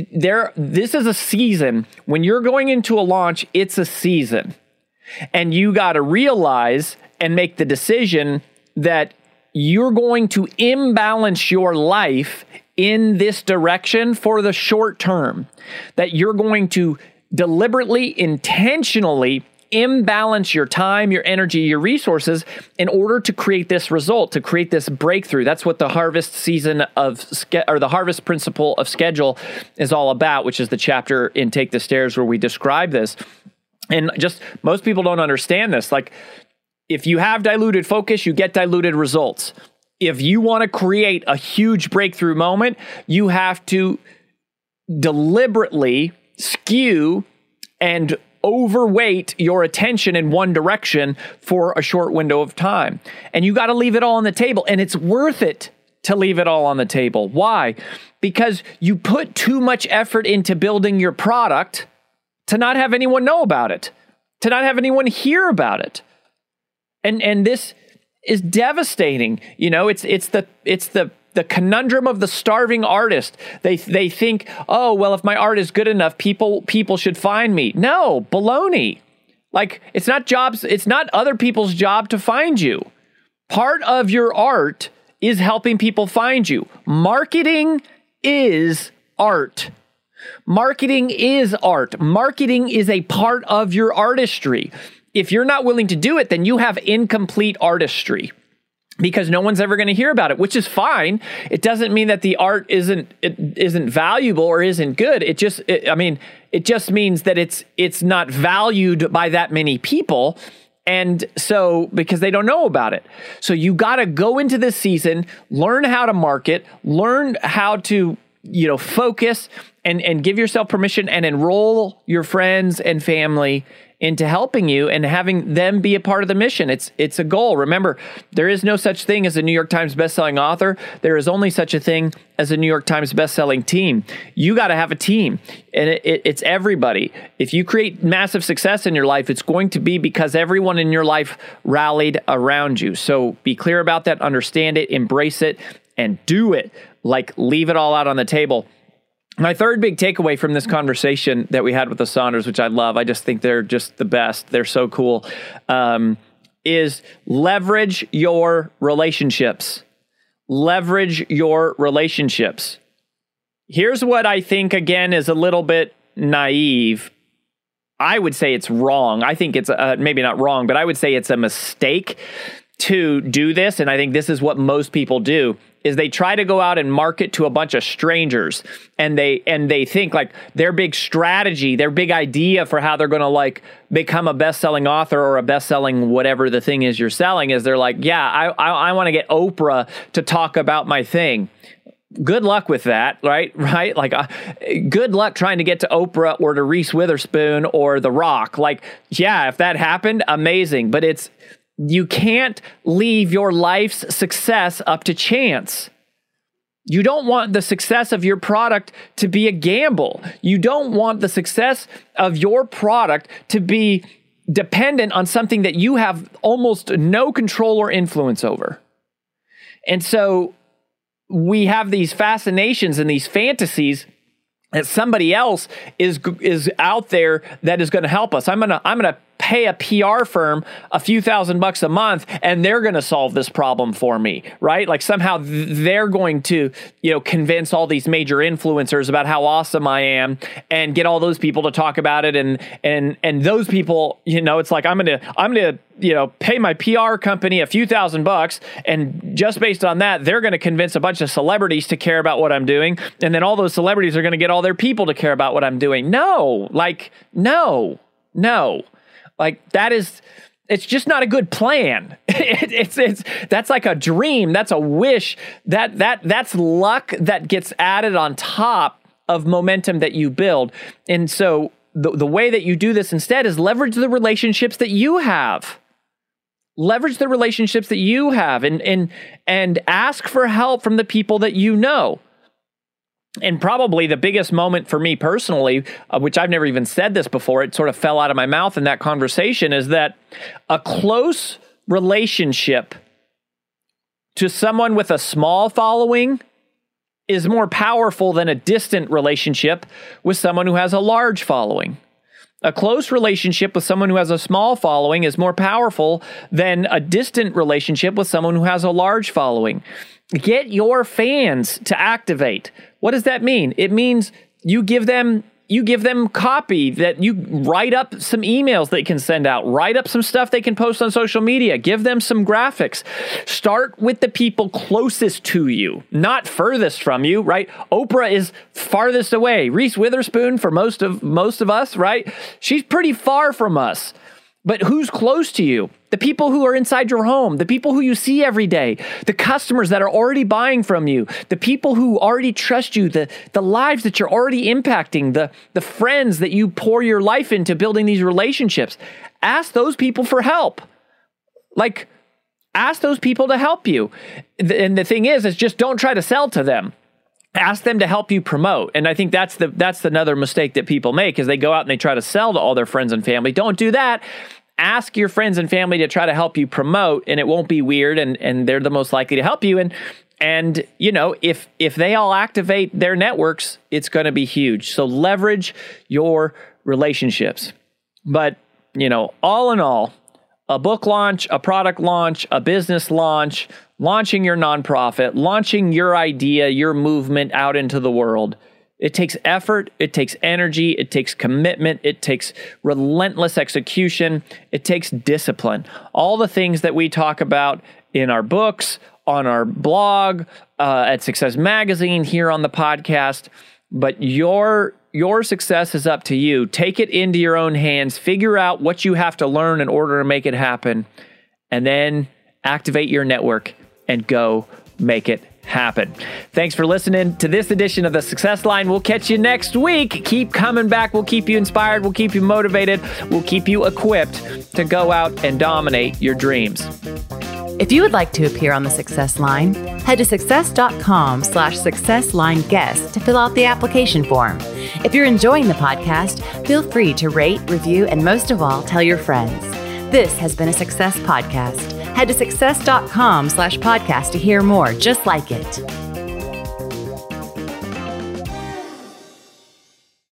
This is a season. When you're going into a launch, it's a season. And you got to realize and make the decision that you're going to imbalance your life in this direction for the short term, that you're going to deliberately, intentionally imbalance your time, your energy, your resources in order to create this result, to create this breakthrough. That's what the harvest season or the harvest principle of schedule is all about, which is the chapter in Take the Stairs where we describe this. And just most people don't understand this. Like, if you have diluted focus, you get diluted results. If you want to create a huge breakthrough moment, you have to deliberately skew and overweight your attention in one direction for a short window of time. And you got to leave it all on the table. And it's worth it to leave it all on the table. Why? Because you put too much effort into building your product to not have anyone know about it, to not have anyone hear about it. And this is devastating. It's the conundrum of the starving artist. They think, oh, well, if my art is good enough, people should find me. No, baloney. Like, it's not other people's job to find you. Part of your art is helping people find you. Marketing is art. Marketing is art. Marketing is a part of your artistry. If you're not willing to do it, then you have incomplete artistry because no one's ever going to hear about it, which is fine. It doesn't mean that the art isn't valuable or isn't good. It just means that it's not valued by that many people. And so, because they don't know about it. So you got to go into this season, learn how to market, learn how to, focus and give yourself permission and enroll your friends and family into helping you and having them be a part of the mission. It's a goal. Remember, there is no such thing as a New York Times bestselling author. There is only such a thing as a New York Times bestselling team. You got to have a team, and it's everybody. If you create massive success in your life, it's going to be because everyone in your life rallied around you. So be clear about that, understand it, embrace it, and do it. Like, leave it all out on the table. My third big takeaway from this conversation that we had with the Saunders, which I love, I just think they're just the best. They're so cool, is leverage your relationships. Leverage your relationships. Here's what I think, again, is a little bit naive. I would say it's wrong. I think it's maybe not wrong, but I would say it's a mistake to do this. And I think this is what most people do. Is they try to go out and market to a bunch of strangers, and they think like their big strategy, their big idea for how they're going to like become a best-selling author or a best-selling whatever the thing is you're selling is they're like, yeah, I want to get Oprah to talk about my thing. Good luck with that, right? Like, good luck trying to get to Oprah or to Reese Witherspoon or The Rock. Like, yeah, if that happened, amazing. But you can't leave your life's success up to chance. You don't want the success of your product to be a gamble. You don't want the success of your product to be dependent on something that you have almost no control or influence over. And so we have these fascinations and these fantasies that somebody else is out there that is going to help us. I'm gonna pay a PR firm a few $1,000s a month, and they're going to solve this problem for me, right? Like somehow they're going to, convince all these major influencers about how awesome I am, and get all those people to talk about it, and those people, it's like I'm gonna pay my PR company a few $1,000, and just based on that, they're going to convince a bunch of celebrities to care about what I'm doing, and then all those celebrities are going to get all their people to care about what I'm doing. No. Like it's just not a good plan. That's like a dream. That's a wish. That's luck that gets added on top of momentum that you build. And so the way that you do this instead is leverage the relationships that you have. Leverage the relationships that you have and ask for help from the people that you know. And probably the biggest moment for me personally, which I've never even said this before, it sort of fell out of my mouth in that conversation, is that a close relationship to someone with a small following is more powerful than a distant relationship with someone who has a large following. A close relationship with someone who has a small following is more powerful than a distant relationship with someone who has a large following. Get your fans to activate. What does that mean? It means you give them copy, that you write up some emails they can send out, write up some stuff they can post on social media, give them some graphics. Start with the people closest to you, not furthest from you, right? Oprah is farthest away. Reese Witherspoon, for most of us, right? She's pretty far from us. But who's close to you? The people who are inside your home, the people who you see every day, the customers that are already buying from you, the people who already trust you, the lives that you're already impacting, the friends that you pour your life into building these relationships. Ask those people for help. Ask those people to help you. And the thing is just don't try to sell to them. Ask them to help you promote. And I think that's another mistake that people make, is they go out and they try to sell to all their friends and family. Don't do that. Ask your friends and family to try to help you promote, and it won't be weird, and they're the most likely to help you. And you know, if they all activate their networks, it's going to be huge. So leverage your relationships. But, you know, all in all, a book launch, a product launch, a business launch, launching your nonprofit, launching your idea, your movement out into the world. It takes effort, it takes energy, it takes commitment, it takes relentless execution, it takes discipline. All the things that we talk about in our books, on our blog, at Success Magazine, here on the podcast. But your success is up to you. Take it into your own hands. Figure out what you have to learn in order to make it happen. And then activate your network and go make it happen. Thanks for listening to this edition of The Success Line. We'll catch you next week. Keep coming back. We'll keep you inspired. We'll keep you motivated. We'll keep you equipped to go out and dominate your dreams. If you would like to appear on The Success Line, head to success.com/successlineguest to fill out the application form. If you're enjoying the podcast, feel free to rate, review, and most of all, tell your friends. This has been a Success Podcast. Head to success.com/podcast to hear more just like it.